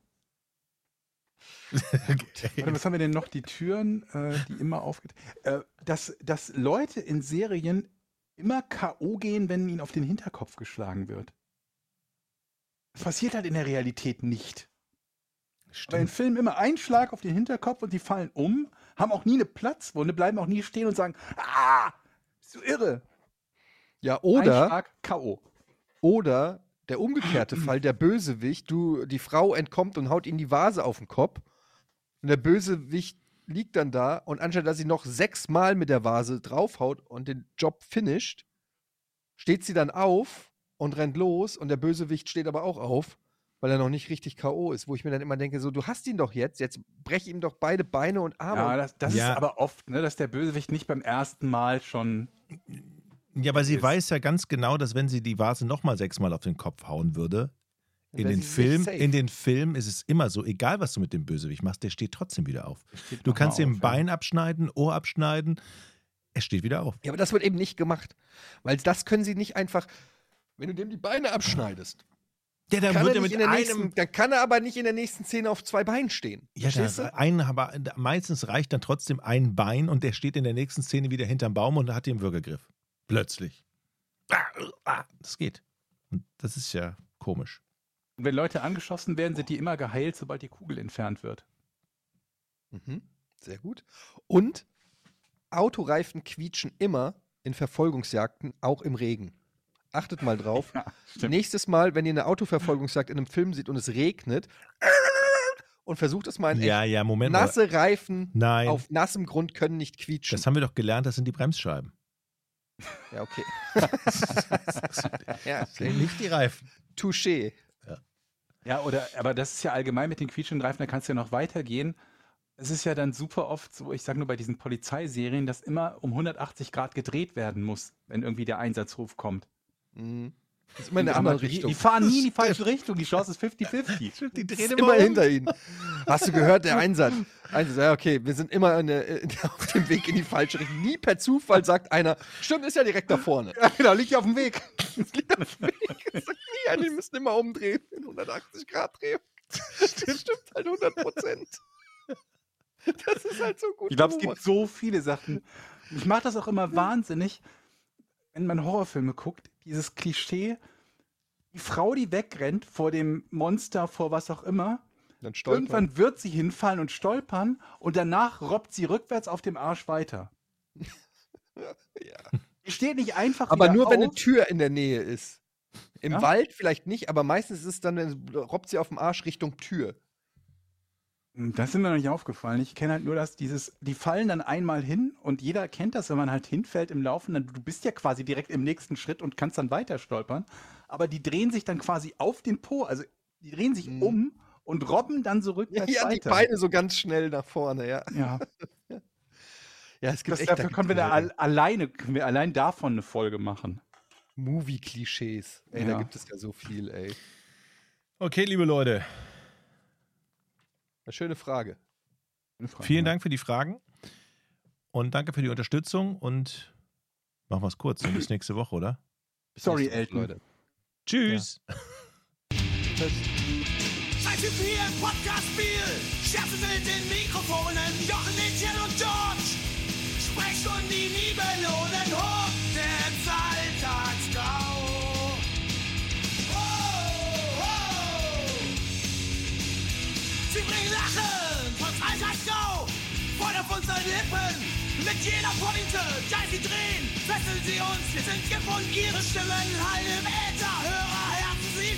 Warte, was haben wir denn noch? Die Türen, die immer aufgeht. Dass Leute in Serien immer K.O. gehen, wenn ihnen auf den Hinterkopf geschlagen wird. Das passiert halt in der Realität nicht. Stimmt. Weil in Filmen immer ein Schlag auf den Hinterkopf und die fallen um, haben auch nie eine Platzwunde, bleiben auch nie stehen und sagen, bist du irre. Ja, oder ein Schlag, K.O. Oder der umgekehrte Fall, der Bösewicht, die Frau entkommt und haut ihm die Vase auf den Kopf. Und der Bösewicht liegt dann da und anstatt dass sie noch 6-mal mit der Vase draufhaut und den Job finisht, steht sie dann auf und rennt los und der Bösewicht steht aber auch auf, weil er noch nicht richtig K.O. ist, wo ich mir dann immer denke, so, du hast ihn doch jetzt brech ihm doch beide Beine und Arme. Ja, das ist aber oft, ne, dass der Bösewicht nicht beim ersten Mal schon... Ja, aber sie weiß ja ganz genau, dass wenn sie die Vase nochmal 6-mal auf den Kopf hauen würde, in den Filmen ist es immer so, egal was du mit dem Bösewicht machst, der steht trotzdem wieder auf. Du kannst ihm Bein abschneiden, Ohr abschneiden, er steht wieder auf. Ja, aber das wird eben nicht gemacht, weil das können sie nicht einfach, wenn du dem die Beine abschneidest, ja, dann wird er mit dann kann er aber nicht in der nächsten Szene auf 2 Beinen stehen. Ja, aber meistens reicht dann trotzdem ein Bein und der steht in der nächsten Szene wieder hinterm Baum und hat den Würgegriff. Plötzlich. Das geht. Und das ist ja komisch. Und wenn Leute angeschossen werden, sind die immer geheilt, sobald die Kugel entfernt wird. Mhm. Sehr gut. Und Autoreifen quietschen immer in Verfolgungsjagden, auch im Regen. Achtet mal drauf. Ja, nächstes Mal, wenn ihr eine Autoverfolgungsjagd in einem Film seht und es regnet, und versucht es mal in echt. Moment. Nasse Reifen auf nassem Grund können nicht quietschen. Das haben wir doch gelernt, das sind die Bremsscheiben. Ja, okay. Nicht die Reifen. Touché. Ja, aber das ist ja allgemein mit den quietschenden Reifen, da kannst du ja noch weitergehen. Es ist ja dann super oft so, ich sage nur bei diesen Polizeiserien, dass immer um 180 Grad gedreht werden muss, wenn irgendwie der Einsatzruf kommt. Mhm. Das ist immer in eine andere Richtung. Die fahren nie in die falsche Richtung, die Chance ist 50-50. Die drehen immer hinter ihnen. Hast du gehört, der Einsatz? Ja, okay, wir sind immer auf dem Weg in die falsche Richtung. Nie per Zufall sagt einer, stimmt, ist ja direkt da vorne. Ja, genau, liegt ja auf dem Weg. Das liegt auf dem Weg. Das sagt nie, die müssen immer umdrehen, in 180 Grad drehen. Das stimmt halt 100%. Das ist halt so gut. Ich glaube, es gibt so viele Sachen. Ich mache das auch immer wahnsinnig, wenn man Horrorfilme guckt, dieses Klischee, die Frau, die wegrennt vor dem Monster, vor was auch immer, irgendwann wird sie hinfallen und stolpern und danach robbt sie rückwärts auf dem Arsch weiter. Ja. Die steht nicht einfach Aber wieder nur, auf. wenn eine Tür in der Nähe ist. Im Ja? Wald vielleicht nicht, aber meistens ist es dann, robbt sie auf dem Arsch Richtung Tür. Das ist mir noch nicht aufgefallen. Ich kenne halt nur, dass die fallen dann einmal hin und jeder kennt das, wenn man halt hinfällt im Laufen, dann du bist ja quasi direkt im nächsten Schritt und kannst dann weiter stolpern. Aber die drehen sich dann quasi auf den Po, also die drehen sich um und robben dann so rückwärts Ja, weiter. die Beine so ganz schnell nach vorne, ja. Ja. Ja, es gibt Dafür können wir da allein davon eine Folge machen. Movie-Klischees. Ey, da gibt es ja so viel, ey. Okay, liebe Leute. Eine schöne Frage. Vielen Dank für die Fragen und danke für die Unterstützung und machen wir es kurz. Bis nächste Woche, oder? Sorry, Elton. Leute. Tschüss. Ja. Tschüss. Seid ihr viel im Podcast-Spiel? Scherze sind in Mikrofonen, Jochen, Etienne und George. Sprechstunden, die nie belohnen, hoch ins Alltagsgrau. Sie bringen Lachen trotz Alltagsgrau. Voll auf unseren Lippen, mit jeder Pointe, da sie drehen, fesseln sie uns. Wir sind gebunden, ihre Stimmen hallen im Äther, Hörerherzen sie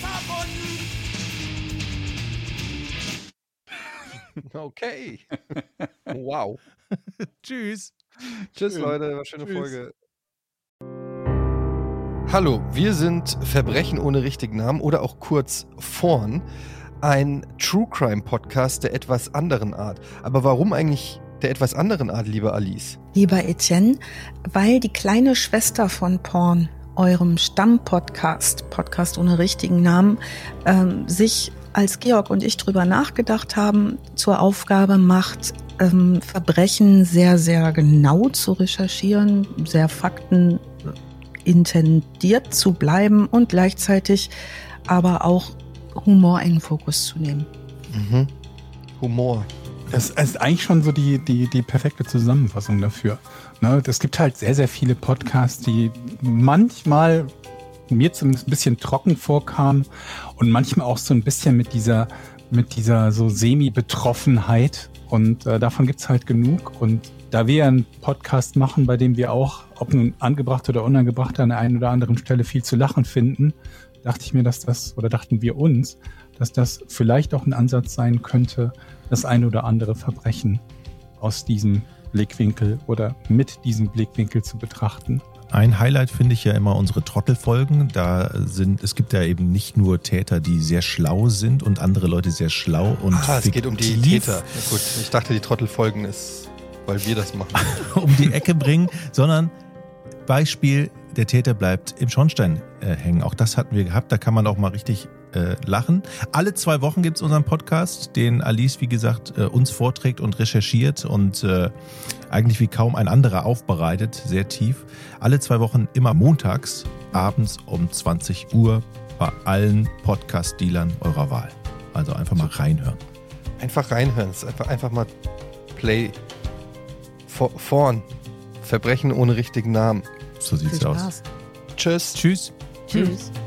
verbunden. Okay. Wow. Tschüss. Tschüss, Leute. War schöne Folge. Hallo, wir sind Verbrechen ohne richtigen Namen oder auch kurz Vorn. Ein True Crime Podcast der etwas anderen Art. Aber warum eigentlich der etwas anderen Art, liebe Alice? Lieber Etienne, weil die kleine Schwester von Porn, eurem Stammpodcast, Podcast ohne richtigen Namen, sich, als Georg und ich drüber nachgedacht haben, zur Aufgabe macht, Verbrechen sehr, sehr genau zu recherchieren, sehr faktenintendiert zu bleiben und gleichzeitig aber auch Humor in den Fokus zu nehmen. Mhm. Humor. Das ist eigentlich schon so die perfekte Zusammenfassung dafür. Ne? Es gibt halt sehr, sehr viele Podcasts, die manchmal mir zumindest ein bisschen trocken vorkamen und manchmal auch so ein bisschen mit dieser so Semi-Betroffenheit. Und davon gibt's halt genug. Und da wir einen Podcast machen, bei dem wir auch, ob nun angebracht oder unangebracht, an der einen oder anderen Stelle viel zu lachen finden, dachten wir uns, dass das vielleicht auch ein Ansatz sein könnte, das ein oder andere Verbrechen aus diesem Blickwinkel oder mit diesem Blickwinkel zu betrachten. Ein Highlight finde ich ja immer unsere Trottelfolgen. Es gibt ja eben nicht nur Täter, die sehr schlau sind und andere Leute sehr schlau und es geht um die Täter. Ja, gut, ich dachte, die Trottelfolgen ist, weil wir das machen. um die Ecke bringen, sondern Beispiel, der Täter bleibt im Schornstein hängen. Auch das hatten wir gehabt, da kann man auch mal richtig lachen. Alle 2 Wochen gibt es unseren Podcast, den Alice, wie gesagt, uns vorträgt und recherchiert und eigentlich wie kaum ein anderer aufbereitet, sehr tief. Alle 2 Wochen immer montags, abends um 20 Uhr bei allen Podcast-Dealern eurer Wahl. Also einfach mal reinhören. Einfach reinhören, es ist einfach mal Play. Vorn. Verbrechen ohne richtigen Namen. So sieht's aus. Tschüss. Tschüss. Tschüss.